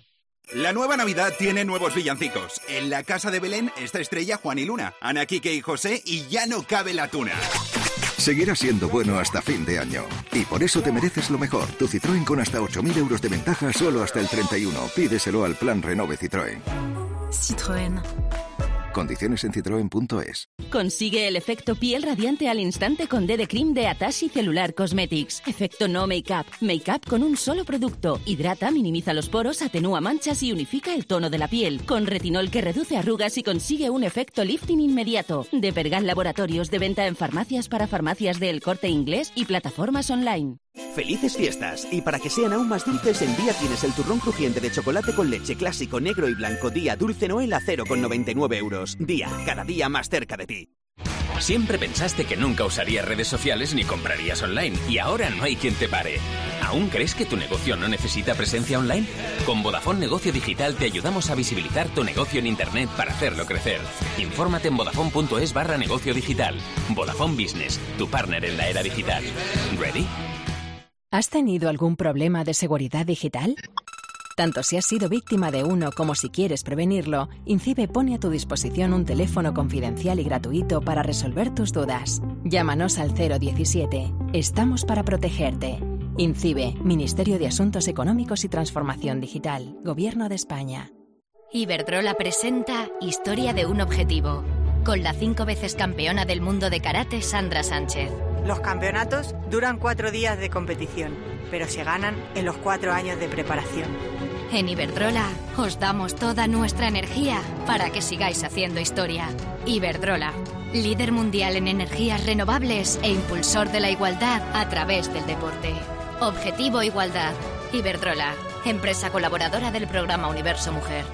La nueva Navidad tiene nuevos villancicos. En la Casa de Belén está Estrella, Juan y Luna, Ana, Quique y José y ya no cabe la tuna. Seguirá siendo bueno hasta fin de año. Y por eso te mereces lo mejor. Tu Citroën con hasta ocho mil euros de ventaja solo hasta el treinta y uno. Pídeselo al plan Renove Citroën. Citroën. Condiciones en citroen punto es. Consigue el efecto piel radiante al instante con D D Cream de Atashi Cellular Cosmetics. Efecto no make-up. Make-up con un solo producto. Hidrata, minimiza los poros, atenúa manchas y unifica el tono de la piel. Con retinol que reduce arrugas y consigue un efecto lifting inmediato. De Pergal Laboratorios, de venta en farmacias para farmacias de El Corte Inglés y plataformas online. ¡Felices fiestas! Y para que sean aún más dulces, en Día tienes el turrón crujiente de chocolate con leche clásico, negro y blanco Día Dulce Noel a cero coma noventa y nueve euros. Día, cada día más cerca de ti. Siempre pensaste que nunca usarías redes sociales ni comprarías online y ahora no hay quien te pare. ¿Aún crees que tu negocio no necesita presencia online? Con Vodafone Negocio Digital te ayudamos a visibilizar tu negocio en Internet para hacerlo crecer. Infórmate en vodafone punto es barra negocio digital. Vodafone Business, tu partner en la era digital. ¿Ready? ¿Has tenido algún problema de seguridad digital? Tanto si has sido víctima de uno como si quieres prevenirlo, INCIBE pone a tu disposición un teléfono confidencial y gratuito para resolver tus dudas. Llámanos al cero diecisiete. Estamos para protegerte. INCIBE, Ministerio de Asuntos Económicos y Transformación Digital, Gobierno de España. Iberdrola presenta Historia de un objetivo, con la cinco veces campeona del mundo de karate Sandra Sánchez. Los campeonatos duran cuatro días de competición, pero se ganan en los cuatro años de preparación. En Iberdrola os damos toda nuestra energía para que sigáis haciendo historia. Iberdrola, líder mundial en energías renovables e impulsor de la igualdad a través del deporte. Objetivo Igualdad. Iberdrola, empresa colaboradora del programa Universo Mujer.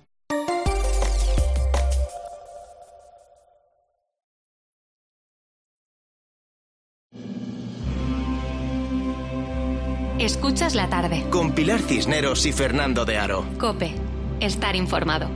Escuchas la tarde. Con Pilar Cisneros y Fernando de Aro. COPE. Estar informado.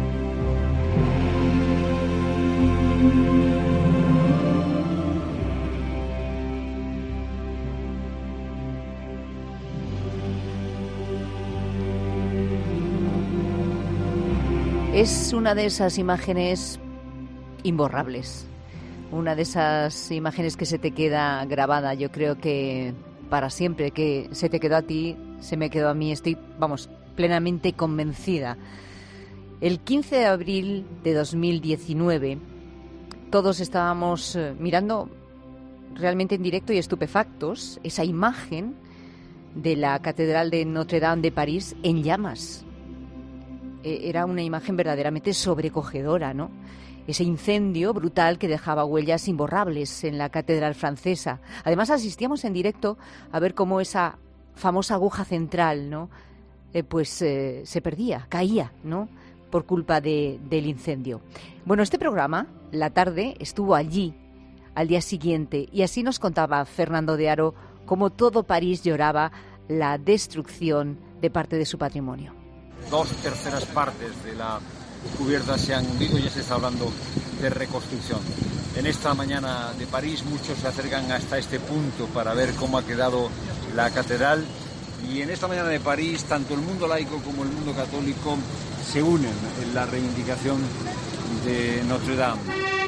Es una de esas imágenes imborrables. Una de esas imágenes que se te queda grabada. Yo creo que para siempre, que se te quedó a ti, se me quedó a mí, estoy, vamos, plenamente convencida. El quince de abril de dos mil diecinueve, todos estábamos mirando realmente en directo y estupefactos esa imagen de la Catedral de Notre Dame de París en llamas. Era una imagen verdaderamente sobrecogedora, ¿no? Ese incendio brutal que dejaba huellas imborrables en la catedral francesa. Además, asistíamos en directo a ver cómo esa famosa aguja central, ¿no? Eh, pues eh, se perdía, caía, ¿no? Por culpa de, del incendio. Bueno, este programa, La Tarde, estuvo allí al día siguiente y así nos contaba Fernando de Aro cómo todo París lloraba la destrucción de parte de su patrimonio. Dos terceras partes de la cubierta se han hundido y ya se está hablando de reconstrucción. En esta mañana de París muchos se acercan hasta este punto para ver cómo ha quedado la catedral, y en esta mañana de París tanto el mundo laico como el mundo católico se unen en la reivindicación de Notre Dame.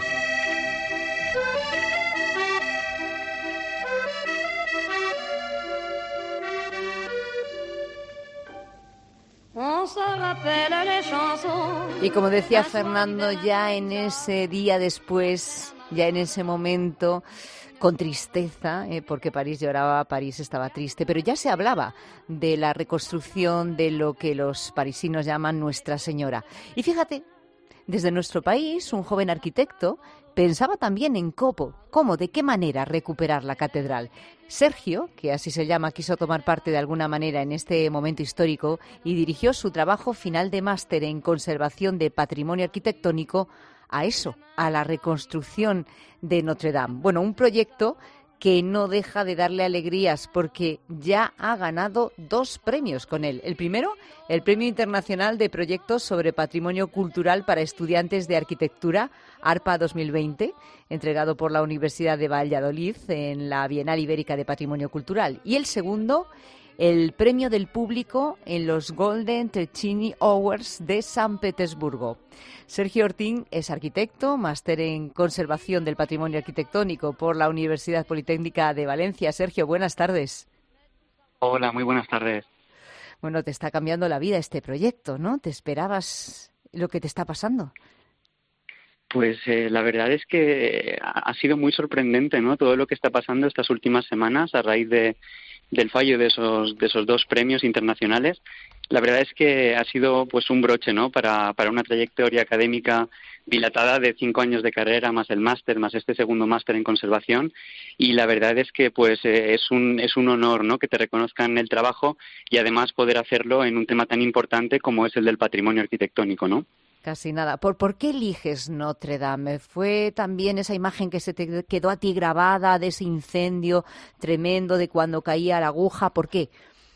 Y como decía Fernando, ya en ese día después, ya en ese momento, con tristeza, eh, porque París lloraba, París estaba triste, pero ya se hablaba de la reconstrucción de lo que los parisinos llaman Nuestra Señora. Y fíjate, desde nuestro país, un joven arquitecto pensaba también en cómo, cómo, de qué manera recuperar la catedral. Sergio, que así se llama, quiso tomar parte de alguna manera en este momento histórico y dirigió su trabajo final de máster en conservación de patrimonio arquitectónico a eso, a la reconstrucción de Notre Dame. Bueno, un proyecto que no deja de darle alegrías porque ya ha ganado dos premios con él. El primero, el Premio Internacional de Proyectos sobre Patrimonio Cultural para Estudiantes de Arquitectura, ARPA dos mil veinte, entregado por la Universidad de Valladolid en la Bienal Ibérica de Patrimonio Cultural. Y el segundo, el Premio del Público en los Golden Tercini Awards de San Petersburgo. Sergio Ortín es arquitecto, máster en Conservación del Patrimonio Arquitectónico por la Universidad Politécnica de Valencia. Sergio, buenas tardes. Hola, muy buenas tardes. Bueno, te está cambiando la vida este proyecto, ¿no? ¿Te esperabas lo que te está pasando? Pues eh, la verdad es que ha sido muy sorprendente, ¿no? Todo lo que está pasando estas últimas semanas a raíz de del fallo de esos de esos dos premios internacionales. La verdad es que ha sido pues un broche, ¿no? Para para una trayectoria académica dilatada de cinco años de carrera, más el máster, más este segundo máster en conservación, y la verdad es que pues eh, es un es un honor, ¿no? Que te reconozcan el trabajo y además poder hacerlo en un tema tan importante como es el del patrimonio arquitectónico, ¿no? Casi nada. ¿Por, ¿Por qué eliges Notre Dame? ¿Fue también esa imagen que se te quedó a ti grabada de ese incendio tremendo de cuando caía la aguja? ¿Por qué?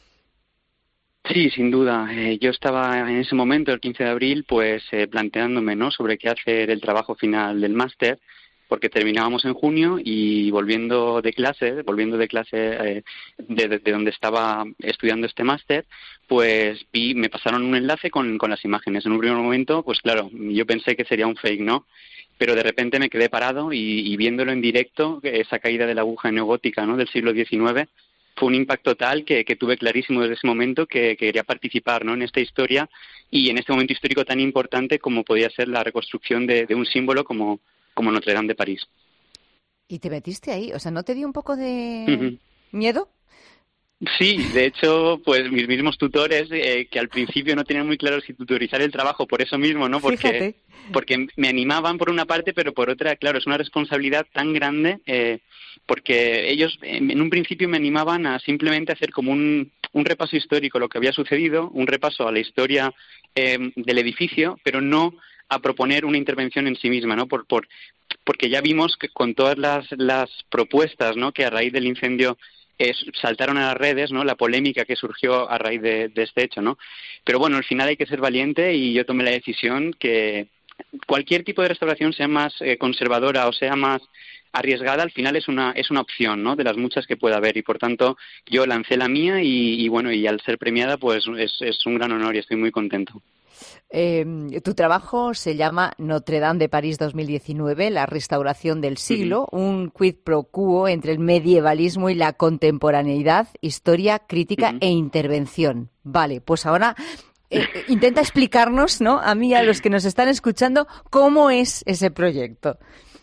Sí, sin duda. Eh, yo estaba en ese momento, el quince de abril, pues eh, planteándome, ¿no? Sobre qué hacer el trabajo final del máster, porque terminábamos en junio y volviendo de clase, volviendo de clase eh, de, de, de donde estaba estudiando este máster, pues vi, me pasaron un enlace con, con las imágenes. En un primer momento, pues claro, yo pensé que sería un fake, ¿no? Pero de repente me quedé parado y, y viéndolo en directo, esa caída de la aguja neogótica, ¿no? Del siglo diecinueve, fue un impacto tal que, que tuve clarísimo desde ese momento que, que quería participar, ¿no? En esta historia y en este momento histórico tan importante como podía ser la reconstrucción de, de un símbolo como como Notre Dame de París. ¿Y te metiste ahí? O sea, ¿no te dio un poco de uh-huh. miedo? Sí, de hecho, pues mis mismos tutores, eh, que al principio no tenían muy claro si tutorizar el trabajo por eso mismo, ¿no? Porque, Fíjate. porque me animaban por una parte, pero por otra, claro, es una responsabilidad tan grande, eh, porque ellos en, en un principio me animaban a simplemente hacer como un, un repaso histórico, lo que había sucedido, un repaso a la historia eh, del edificio, pero no a proponer una intervención en sí misma, ¿no? Por, por, porque ya vimos que con todas las, las propuestas, ¿no? Que a raíz del incendio Eh, saltaron a las redes, ¿no? La polémica que surgió a raíz de, de este hecho, ¿no? Pero bueno, al final hay que ser valiente y yo tomé la decisión que cualquier tipo de restauración, sea más eh, conservadora o sea más arriesgada, al final es una es una opción, ¿no? De las muchas que pueda haber y por tanto yo lancé la mía y, y bueno, y al ser premiada pues es, es un gran honor y estoy muy contento. Eh, tu trabajo se llama Notre Dame de París dos mil diecinueve, la restauración del siglo, uh-huh. un quid pro quo entre el medievalismo y la contemporaneidad, historia, crítica uh-huh. e intervención. Vale, pues ahora eh, intenta explicarnos, ¿no? A mí y a los que nos están escuchando, cómo es ese proyecto.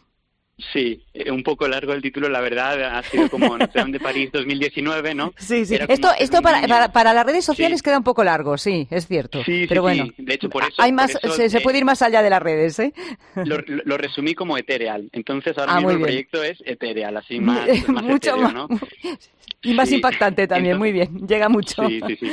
Sí, un poco largo el título, la verdad, ha sido como Notre Dame de París dos mil diecinueve, ¿no? Sí, sí. Esto, esto para, para, para las redes sociales sí. queda un poco largo, sí, es cierto. Sí, pero sí, bueno, sí. De hecho, por eso, hay más, por eso, se, se puede ir más allá de las redes, ¿eh? Lo, lo resumí como ethereal, entonces ahora ah, mismo el bien. proyecto es ethereal, así más, más mucho etéreo, más, ¿no? Y más sí. impactante también, entonces, muy bien, llega mucho. Sí, sí, sí.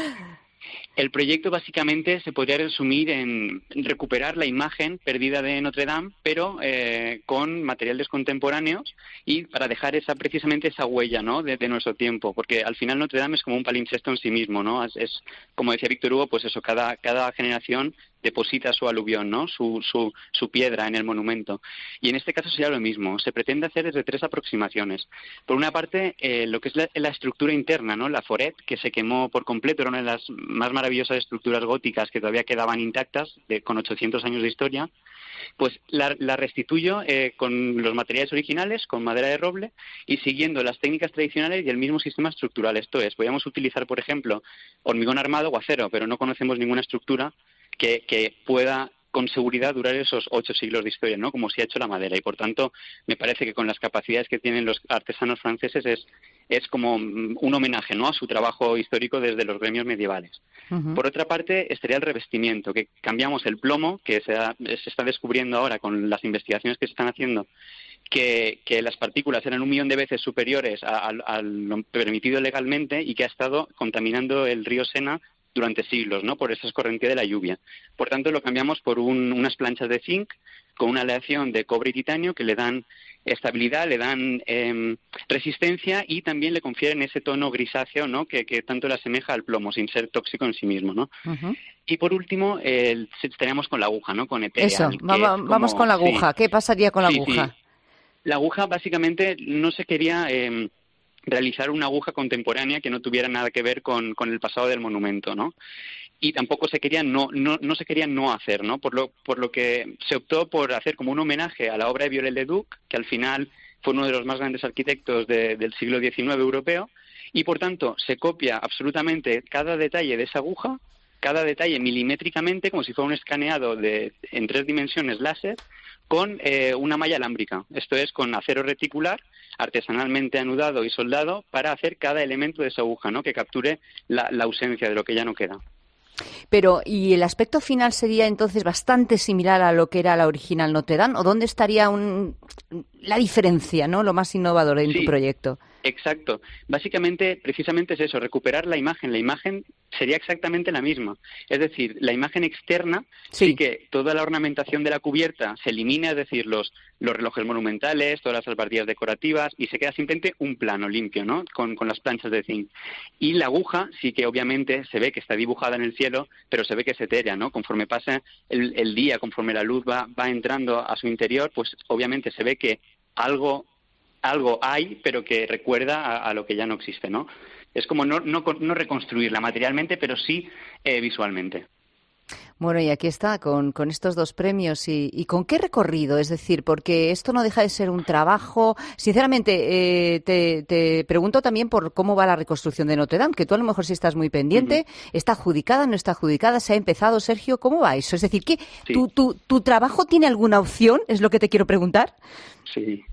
El proyecto básicamente se podría resumir en recuperar la imagen perdida de Notre Dame, pero eh, con materiales contemporáneos y para dejar esa precisamente esa huella, ¿no? de, de nuestro tiempo, porque al final Notre Dame es como un palimpsesto en sí mismo, ¿no? Es, es como decía Víctor Hugo, pues eso, cada cada generación deposita su aluvión, ¿no? Su, su, su piedra en el monumento. Y en este caso sería lo mismo. Se pretende hacer desde tres aproximaciones. Por una parte, eh, lo que es la, la estructura interna, ¿no? La Foret, que se quemó por completo, era una de las más maravillosas estructuras góticas que todavía quedaban intactas, de, con ochocientos años de historia. Pues la, la restituyo eh, con los materiales originales, con madera de roble y siguiendo las técnicas tradicionales y el mismo sistema estructural. Esto es, podríamos utilizar, por ejemplo, hormigón armado o acero, pero no conocemos ninguna estructura que, que pueda con seguridad durar esos ocho siglos de historia, ¿no? Como si ha hecho la madera. Y por tanto, me parece que con las capacidades que tienen los artesanos franceses es, es como un homenaje, ¿no? A su trabajo histórico desde los gremios medievales. Uh-huh. Por otra parte, estaría el revestimiento, que cambiamos el plomo, que se, ha, se está descubriendo ahora con las investigaciones que se están haciendo, que, que las partículas eran un millón de veces superiores a, a, a lo permitido legalmente y que ha estado contaminando el río Sena durante siglos, ¿no? Por esa escorrentía de la lluvia. Por tanto, lo cambiamos por un, unas planchas de zinc con una aleación de cobre y titanio que le dan estabilidad, le dan eh, resistencia y también le confieren ese tono grisáceo, ¿no? Que, que tanto le asemeja al plomo, sin ser tóxico en sí mismo, ¿no? Uh-huh. Y por último, eh, estaríamos con la aguja, ¿no? Con ethereal. Eso, vamos, como, vamos con la aguja. Sí. ¿Qué pasaría con la sí, aguja? Sí. La aguja básicamente no se quería Eh, realizar una aguja contemporánea que no tuviera nada que ver con, con el pasado del monumento, ¿no? Y tampoco se quería no, no, no se quería no hacer, ¿no? Por lo, por lo que se optó por hacer como un homenaje a la obra de Viollet-le-Duc, que al final fue uno de los más grandes arquitectos de, del siglo diecinueve europeo, y por tanto se copia absolutamente cada detalle de esa aguja, cada detalle milimétricamente, como si fuera un escaneado de, en tres dimensiones láser, con eh, una malla alámbrica. Esto es, con acero reticular, artesanalmente anudado y soldado, para hacer cada elemento de esa aguja, ¿no? Que capture la, la ausencia de lo que ya no queda. Pero, ¿y el aspecto final sería entonces bastante similar a lo que era la original Notre Dame? ¿O dónde estaría un, la diferencia, ¿no? Lo más innovador en sí, tu proyecto. Exacto. Básicamente, precisamente es eso, recuperar la imagen. La imagen sería exactamente la misma. Es decir, la imagen externa, sí, sí que toda la ornamentación de la cubierta se elimina, es decir, los, los relojes monumentales, todas las albardías decorativas, y se queda simplemente un plano limpio, ¿no? Con, con las planchas de zinc. Y la aguja sí que obviamente se ve que está dibujada en el cielo, pero se ve que es etérea, ¿no? Conforme pasa el, el día, conforme la luz va, va entrando a su interior, pues obviamente se ve que algo algo hay, pero que recuerda a, a lo que ya no existe, ¿no? Es como no, no, no reconstruirla materialmente, pero sí eh, visualmente. Bueno, y aquí está, con, con estos dos premios. Y, ¿Y con qué recorrido? Es decir, porque esto no deja de ser un trabajo. Sinceramente, eh, te, te pregunto también por cómo va la reconstrucción de Notre Dame, que tú a lo mejor sí estás muy pendiente. Uh-huh. ¿Está adjudicada, no está adjudicada? ¿Se ha empezado, Sergio? ¿Cómo va eso? Es decir, ¿qué, sí. tu, tu, ¿tu trabajo tiene alguna opción? Es lo que te quiero preguntar. Sí.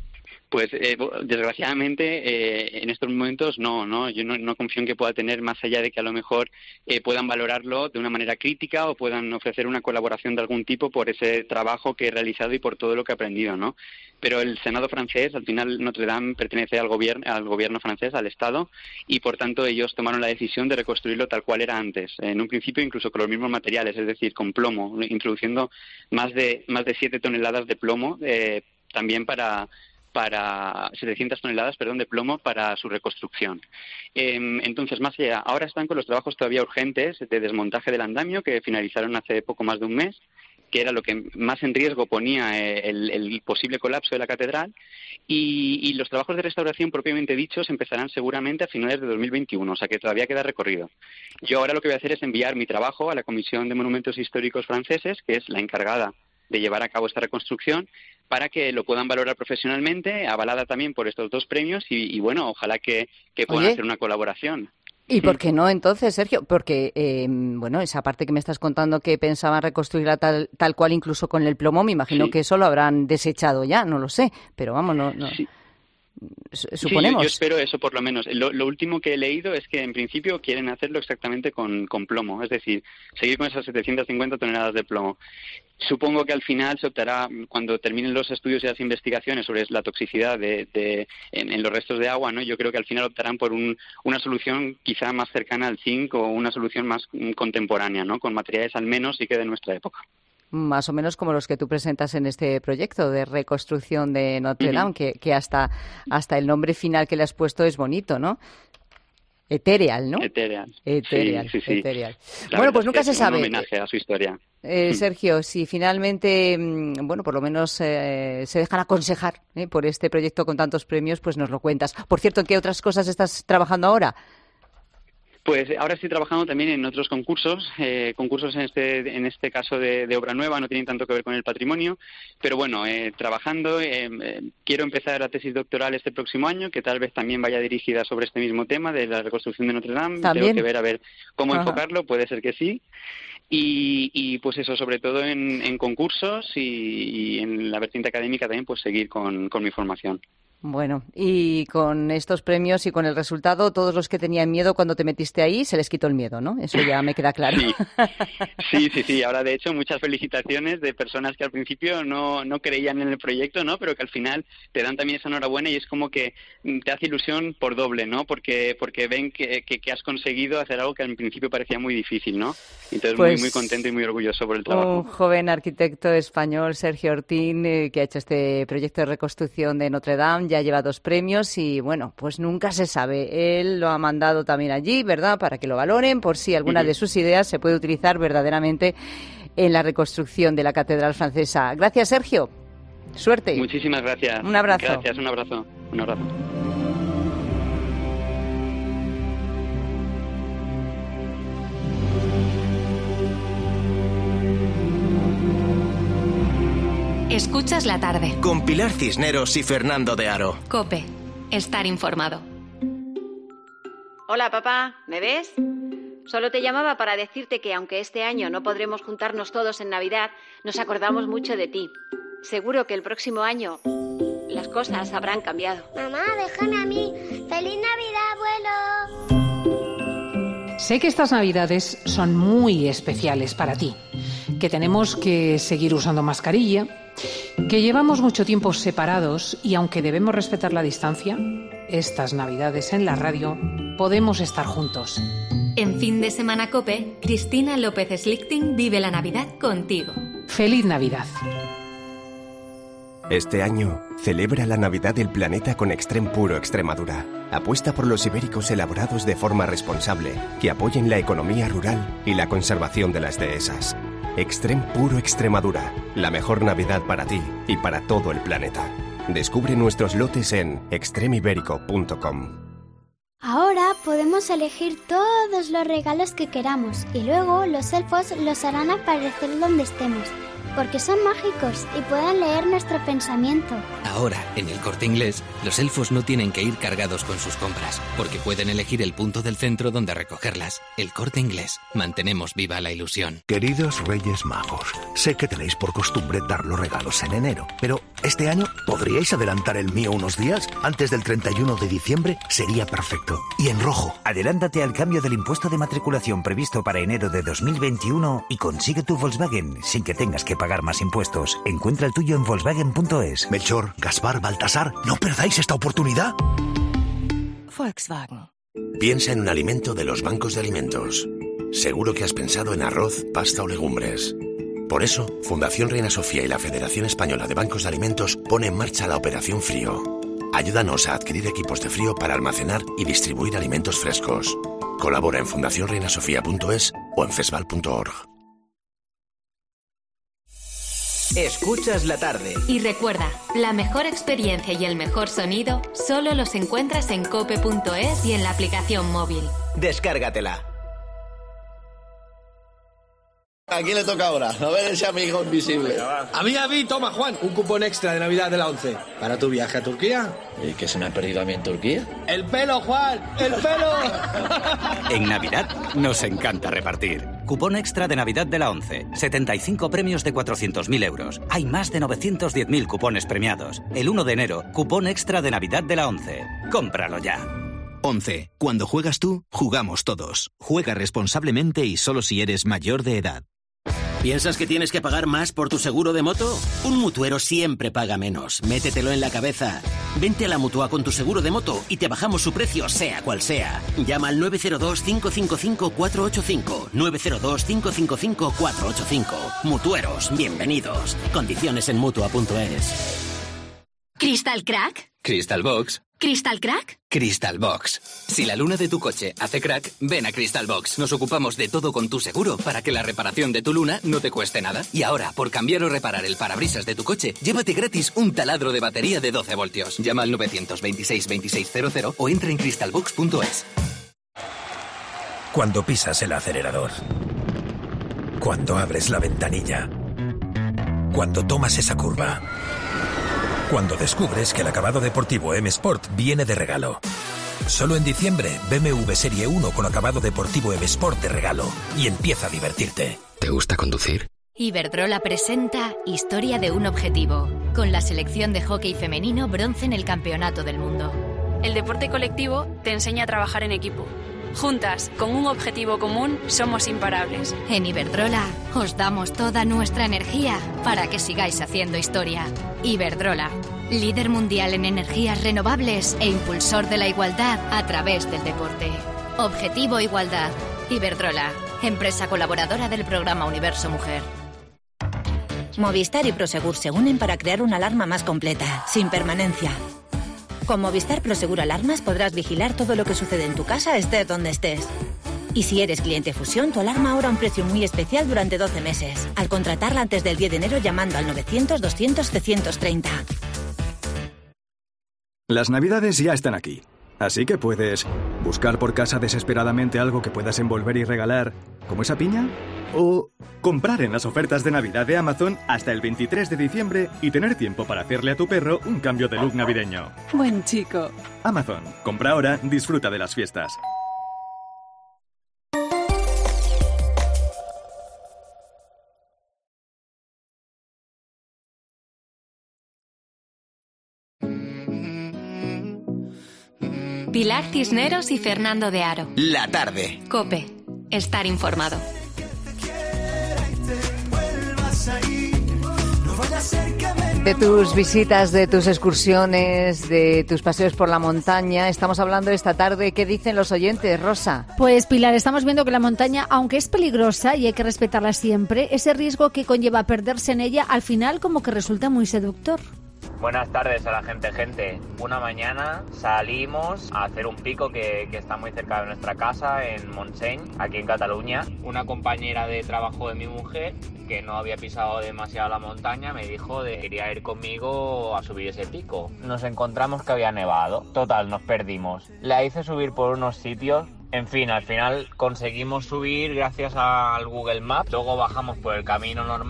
Pues eh, desgraciadamente eh, en estos momentos no, no, yo no, no confío en que pueda tener, más allá de que a lo mejor eh, puedan valorarlo de una manera crítica o puedan ofrecer una colaboración de algún tipo por ese trabajo que he realizado y por todo lo que he aprendido, ¿no? Pero el Senado francés, al final Notre Dame pertenece al gobierno, al gobierno francés, al Estado, y por tanto ellos tomaron la decisión de reconstruirlo tal cual era antes, en un principio incluso con los mismos materiales, es decir, con plomo, introduciendo más de más de siete toneladas de plomo eh, también para para setecientas toneladas, perdón, de plomo para su reconstrucción. Eh, entonces, más allá, ahora están con los trabajos todavía urgentes de desmontaje del andamio que finalizaron hace poco más de un mes, que era lo que más en riesgo ponía eh, el, el posible colapso de la catedral, y, y los trabajos de restauración propiamente dichos empezarán seguramente a finales de dos mil veintiuno, o sea que todavía queda recorrido. Yo ahora lo que voy a hacer es enviar mi trabajo a la Comisión de Monumentos Históricos franceses, que es la encargada de llevar a cabo esta reconstrucción, para que lo puedan valorar profesionalmente, avalada también por estos dos premios, y, y bueno, ojalá que, que puedan Oye. hacer una colaboración. ¿Y por qué no entonces, Sergio? Porque, eh, bueno, esa parte que me estás contando que pensaban reconstruirla tal, tal cual incluso con el plomo, me imagino Sí. que eso lo habrán desechado ya, no lo sé, pero vamos, no... no. Sí. Suponemos. Sí, yo, yo espero eso por lo menos. Lo, lo último que he leído es que en principio quieren hacerlo exactamente con, con plomo, es decir, seguir con esas setecientas cincuenta toneladas de plomo. Supongo que al final se optará, cuando terminen los estudios y las investigaciones sobre la toxicidad de, de, en, en los restos de agua, ¿no? Yo creo que al final optarán por un, una solución quizá más cercana al zinc o una solución más mm, contemporánea, ¿no? Con materiales al menos sí que de nuestra época. Más o menos como los que tú presentas en este proyecto de reconstrucción de Notre Dame, uh-huh. que, que hasta, hasta el nombre final que le has puesto es bonito, ¿no? Ethereal, ¿no? Ethereal. Ethereal, sí, sí, sí. Ethereal. La bueno, pues nunca es se un sabe. Un homenaje a su historia. Eh, Sergio, si finalmente, bueno, por lo menos eh, se dejan aconsejar eh, por este proyecto con tantos premios, pues nos lo cuentas. Por cierto, ¿en qué otras cosas estás trabajando ahora? Pues ahora estoy trabajando también en otros concursos, eh, concursos en este en este caso de, de obra nueva, no tienen tanto que ver con el patrimonio, pero bueno, eh, trabajando, eh, eh, quiero empezar la tesis doctoral este próximo año, que tal vez también vaya dirigida sobre este mismo tema de la reconstrucción de Notre Dame. ¿También? Tengo que ver a ver cómo Ajá. enfocarlo, puede ser que sí. Y, y pues eso, sobre todo en, en concursos y, y en la vertiente académica también, pues seguir con, con mi formación. Bueno, y con estos premios y con el resultado, todos los que tenían miedo cuando te metiste ahí, se les quitó el miedo, ¿no? Eso ya me queda claro. Sí, sí, sí, sí. Ahora, de hecho, muchas felicitaciones de personas que al principio no, no creían en el proyecto, ¿no? Pero que al final te dan también esa enhorabuena y es como que te hace ilusión por doble, ¿no? Porque porque ven que, que, que has conseguido hacer algo que al principio parecía muy difícil, ¿no? Entonces, pues, muy, muy contento y muy orgulloso por el trabajo. Un joven arquitecto español, Sergio Ortín, eh, que ha hecho este proyecto de reconstrucción de Notre Dame, ya lleva dos premios y, bueno, pues nunca se sabe. Él lo ha mandado también allí, ¿verdad?, para que lo valoren, por si alguna de sus ideas se puede utilizar verdaderamente en la reconstrucción de la Catedral Francesa. Gracias, Sergio. Suerte. Muchísimas gracias. Un abrazo. Gracias, un abrazo. Un abrazo. Escuchas la tarde. Con Pilar Cisneros y Fernando de Aro. COPE. Estar informado. Hola, papá. ¿Me ves? Solo te llamaba para decirte que aunque este año no podremos juntarnos todos en Navidad, nos acordamos mucho de ti. Seguro que el próximo año las cosas habrán cambiado. Mamá, déjame a mí. ¡Feliz Navidad, abuelo! Sé que estas Navidades son muy especiales para ti, que tenemos que seguir usando mascarilla, que llevamos mucho tiempo separados y aunque debemos respetar la distancia, estas Navidades en la radio podemos estar juntos. En Fin de Semana COPE, Cristina López Slichting vive la Navidad contigo. ¡Feliz Navidad! Este año, celebra la Navidad del planeta con Extrem Puro Extremadura. Apuesta por los ibéricos elaborados de forma responsable, que apoyen la economía rural y la conservación de las dehesas. Extrem Puro Extremadura, la mejor Navidad para ti y para todo el planeta. Descubre nuestros lotes en extrem ibérico punto com. Ahora podemos elegir todos los regalos que queramos y luego los elfos los harán aparecer donde estemos. Porque son mágicos y pueden leer nuestro pensamiento. Ahora, en el Corte Inglés, los elfos no tienen que ir cargados con sus compras, porque pueden elegir el punto del centro donde recogerlas. El Corte Inglés. Mantenemos viva la ilusión. Queridos Reyes Magos, sé que tenéis por costumbre dar los regalos en enero, pero este año, ¿podríais adelantar el mío unos días? Antes del treinta y uno de diciembre sería perfecto. Y en rojo. Adelántate al cambio del impuesto de matriculación previsto para enero de dos mil veintiuno y consigue tu Volkswagen sin que tengas que pagar más impuestos. Encuentra el tuyo en Volkswagen punto es. Melchor, Gaspar, Baltasar, no perdáis esta oportunidad. Volkswagen. Piensa en un alimento de los bancos de alimentos. Seguro que has pensado en arroz, pasta o legumbres. Por eso, Fundación Reina Sofía y la Federación Española de Bancos de Alimentos pone en marcha la Operación Frío. Ayúdanos a adquirir equipos de frío para almacenar y distribuir alimentos frescos. Colabora en fundación reina sofía punto es o en fesval punto org. Escuchas la tarde. Y recuerda, la mejor experiencia y el mejor sonido solo los encuentras en cope punto es y en la aplicación móvil. Descárgatela. ¿A quién le toca ahora? A ver ese amigo invisible. A mí, a mí, toma, Juan, un cupón extra de Navidad de la once. ¿Para tu viaje a Turquía? ¿Y qué se me ha perdido a mí en Turquía? ¡El pelo, Juan! ¡El pelo! En Navidad nos encanta repartir. Cupón extra de Navidad de la once. setenta y cinco premios de cuatrocientos mil euros. Hay más de novecientos diez mil cupones premiados. El uno de enero, cupón extra de Navidad de la once. Cómpralo ya. once. Cuando juegas tú, jugamos todos. Juega responsablemente y solo si eres mayor de edad. ¿Piensas que tienes que pagar más por tu seguro de moto? Un mutuero siempre paga menos. Métetelo en la cabeza. Vente a la Mutua con tu seguro de moto y te bajamos su precio, sea cual sea. Llama al nueve cero dos, cinco cinco cinco, cuatro ocho cinco. nueve cero dos, cinco cinco cinco, cuatro ocho cinco. Mutueros, bienvenidos. Condiciones en Mutua punto es. ¿Crystal Crack? Crystal Box. ¿Crystal Crack? Crystal Box. Si la luna de tu coche hace crack, ven a Crystal Box. Nos ocupamos de todo con tu seguro para que la reparación de tu luna no te cueste nada. Y ahora, por cambiar o reparar el parabrisas de tu coche, llévate gratis un taladro de batería de doce voltios. Llama al nueve dos seis, veintiséis cero cero o entra en crystal box punto es. Cuando pisas el acelerador. Cuando abres la ventanilla. Cuando tomas esa curva. Cuando descubres que el acabado deportivo M Sport viene de regalo. Solo en diciembre, B M W Serie uno con acabado deportivo M Sport de regalo. Y empieza a divertirte. ¿Te gusta conducir? Iberdrola presenta Historia de un objetivo, con la selección de hockey femenino bronce en el Campeonato del Mundo. El deporte colectivo te enseña a trabajar en equipo. Juntas, con un objetivo común, somos imparables. En Iberdrola, os damos toda nuestra energía para que sigáis haciendo historia. Iberdrola, líder mundial en energías renovables e impulsor de la igualdad a través del deporte. Objetivo Igualdad. Iberdrola, empresa colaboradora del programa Universo Mujer. Movistar y Prosegur se unen para crear una alarma más completa, sin permanencia. Con Movistar Prosegur Alarmas podrás vigilar todo lo que sucede en tu casa, estés donde estés. Y si eres cliente Fusión, tu alarma ahora a un precio muy especial durante doce meses. Al contratarla antes del diez de enero llamando al novecientos, doscientos, setecientos treinta. Las Navidades ya están aquí. Así que puedes buscar por casa desesperadamente algo que puedas envolver y regalar, como esa piña, o comprar en las ofertas de Navidad de Amazon hasta el veintitrés de diciembre y tener tiempo para hacerle a tu perro un cambio de look navideño. Buen chico. Amazon. Compra ahora, disfruta de las fiestas. Pilar Cisneros y Fernando de Aro. La tarde. COPE. Estar informado. De tus visitas, de tus excursiones, de tus paseos por la montaña, estamos hablando esta tarde. ¿Qué dicen los oyentes, Rosa? Pues, Pilar, estamos viendo que la montaña, aunque es peligrosa y hay que respetarla siempre, ese riesgo que conlleva perderse en ella, al final como que resulta muy seductor. Buenas tardes a la gente, gente. Una mañana salimos a hacer un pico que, que está muy cerca de nuestra casa, en Montseny, aquí en Cataluña. Una compañera de trabajo de mi mujer, que no había pisado demasiado la montaña, me dijo de que quería ir conmigo a subir ese pico. Nos encontramos que había nevado. Total, nos perdimos. La hice subir por unos sitios. En fin, al final conseguimos subir gracias al Google Maps. Luego bajamos por el camino normal.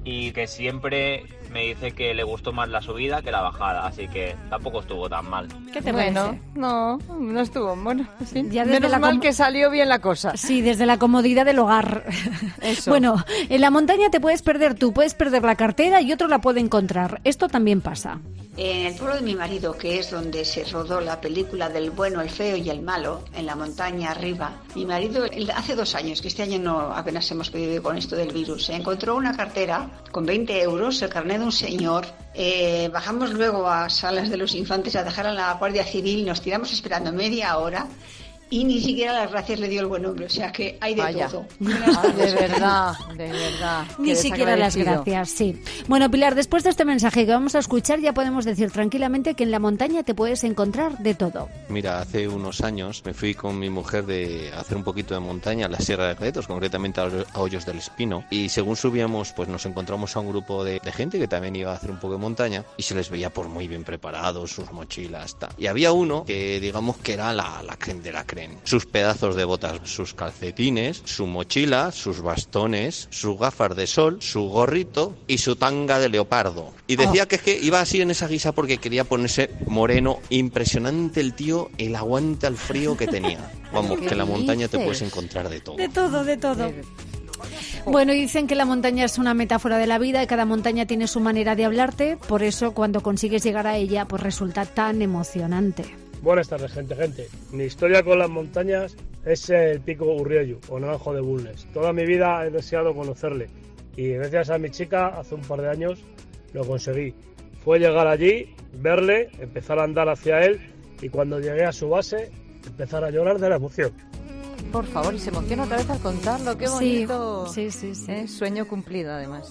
y que siempre me dice que le gustó más la subida que la bajada, así que tampoco estuvo tan mal. ¿Qué te bueno, parece? No, no estuvo bueno. Sí. Ya desde Menos la mal com- que salió bien la cosa. Sí, desde la comodidad del hogar. Eso. Bueno, en la montaña te puedes perder tú, puedes perder la cartera y otro la puede encontrar. Esto también pasa. En el pueblo de mi marido, que es donde se rodó la película del bueno, el feo y el malo, en la montaña arriba, mi marido, él, hace dos años, que este año no apenas hemos podido con esto del virus, se encontró una cartera con veinte euros, el carnet de un señor. Eh, bajamos luego a Salas de los Infantes a dejar a la Guardia Civil, nos tiramos esperando media hora y ni siquiera las gracias le dio el buen hombre, o sea que hay de Vaya. todo. Ay, de verdad, de verdad. Ni Qué siquiera las desagradecido. gracias, sí. Bueno, Pilar, después de este mensaje que vamos a escuchar, ya podemos decir tranquilamente que en la montaña te puedes encontrar de todo. Mira, hace unos años me fui con mi mujer de hacer un poquito de montaña a la Sierra de Gredos, concretamente a Hoyos del Espino, y según subíamos, pues nos encontramos a un grupo de, de gente que también iba a hacer un poco de montaña y se les veía por muy bien preparados, sus mochilas, tal. Y había uno que digamos que era la, la creme de la creme. Sus pedazos de botas, sus calcetines, su mochila, sus bastones, sus gafas de sol, su gorrito y su tanga de leopardo. Y decía oh. que es que iba así en esa guisa porque quería ponerse moreno. Impresionante el tío, el aguante al frío que tenía. Vamos, que en la montaña te puedes encontrar de todo. De todo, de todo. Bueno, dicen que la montaña es una metáfora de la vida y cada montaña tiene su manera de hablarte, por eso cuando consigues llegar a ella, pues resulta tan emocionante. Buenas tardes, gente, gente. Mi historia con las montañas es el Pico Urriellu, o Naranjo de Bulnes. Toda mi vida he deseado conocerle y gracias a mi chica, hace un par de años, lo conseguí. Fue llegar allí, verle, empezar a andar hacia él y cuando llegué a su base, empezar a llorar de la emoción. Por favor, y se emociona otra vez al contarlo, qué bonito. Sí, sí, sí. sí. ¿Eh? Sueño cumplido, además.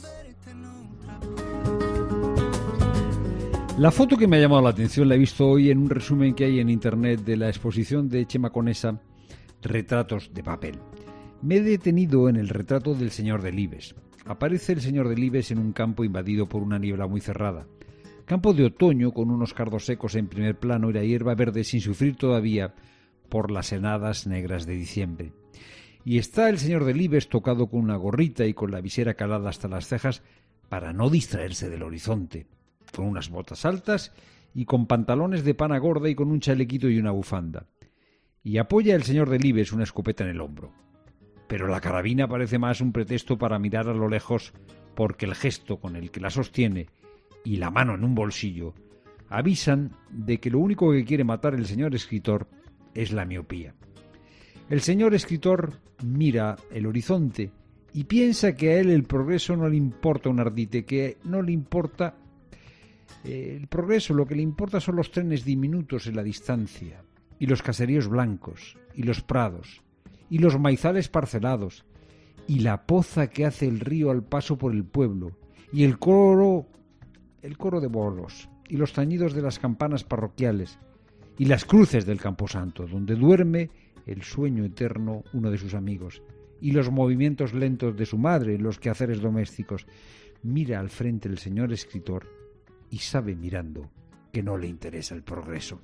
La foto que me ha llamado la atención la he visto hoy en un resumen que hay en internet de la exposición de Chema Conesa, Retratos de papel. Me he detenido en el retrato del señor Delibes. Aparece el señor Delibes en un campo invadido por una niebla muy cerrada. Campo de otoño con unos cardos secos en primer plano y la hierba verde sin sufrir todavía por las heladas negras de diciembre. Y está el señor Delibes tocado con una gorrita y con la visera calada hasta las cejas para no distraerse del horizonte, con unas botas altas y con pantalones de pana gorda y con un chalequito y una bufanda. Y apoya el señor Delibes una escopeta en el hombro. Pero la carabina parece más un pretexto para mirar a lo lejos, porque el gesto con el que la sostiene y la mano en un bolsillo avisan de que lo único que quiere matar el señor escritor es la miopía. El señor escritor mira el horizonte y piensa que a él el progreso no le importa un ardite, que no le importa eh, el progreso, lo que le importa son los trenes diminutos en la distancia, y los caseríos blancos, y los prados, y los maizales parcelados, y la poza que hace el río al paso por el pueblo, y el coro, el coro de bolos, y los tañidos de las campanas parroquiales, y las cruces del camposanto, donde duerme el sueño eterno uno de sus amigos, y los movimientos lentos de su madre en los quehaceres domésticos. Mira al frente el señor escritor y sabe mirando que no le interesa el progreso.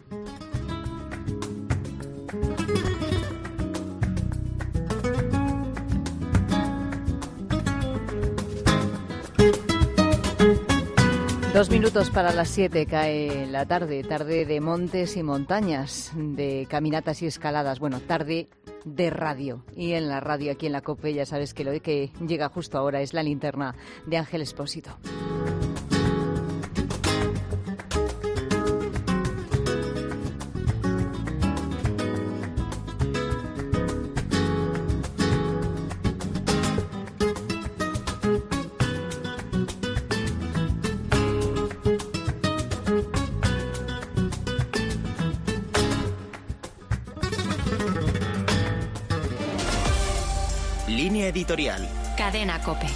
Dos minutos para las siete cae la tarde, tarde de montes y montañas, de caminatas y escaladas, bueno, tarde de radio. Y en la radio, aquí en la COPE, ya sabes que lo que llega justo ahora es la linterna de Ángel Expósito. Línea editorial. Cadena COPE.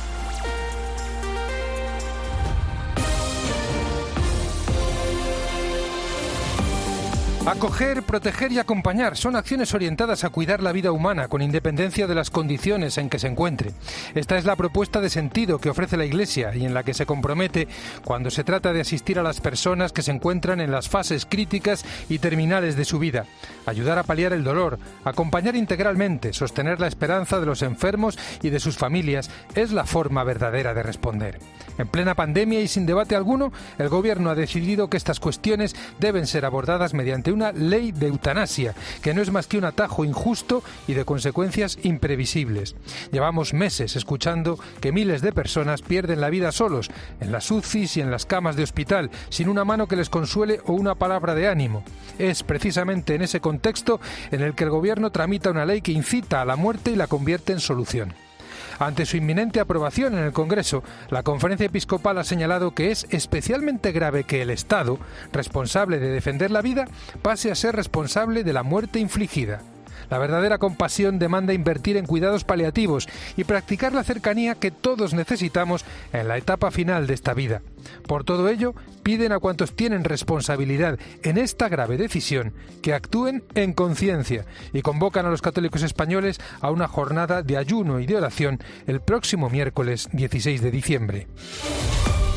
Acoger, proteger y acompañar son acciones orientadas a cuidar la vida humana con independencia de las condiciones en que se encuentre. Esta es la propuesta de sentido que ofrece la Iglesia y en la que se compromete cuando se trata de asistir a las personas que se encuentran en las fases críticas y terminales de su vida. Ayudar a paliar el dolor, acompañar integralmente, sostener la esperanza de los enfermos y de sus familias es la forma verdadera de responder. En plena pandemia y sin debate alguno, el Gobierno ha decidido que estas cuestiones deben ser abordadas mediante una ley de eutanasia, que no es más que un atajo injusto y de consecuencias imprevisibles. Llevamos meses escuchando que miles de personas pierden la vida solos, en las U C Is y en las camas de hospital, sin una mano que les consuele o una palabra de ánimo. Es precisamente en ese contexto en el que el Gobierno tramita una ley que incita a la muerte y la convierte en solución. Ante su inminente aprobación en el Congreso, la Conferencia Episcopal ha señalado que es especialmente grave que el Estado, responsable de defender la vida, pase a ser responsable de la muerte infligida. La verdadera compasión demanda invertir en cuidados paliativos y practicar la cercanía que todos necesitamos en la etapa final de esta vida. Por todo ello, piden a cuantos tienen responsabilidad en esta grave decisión que actúen en conciencia y convocan a los católicos españoles a una jornada de ayuno y de oración el próximo miércoles dieciséis de diciembre.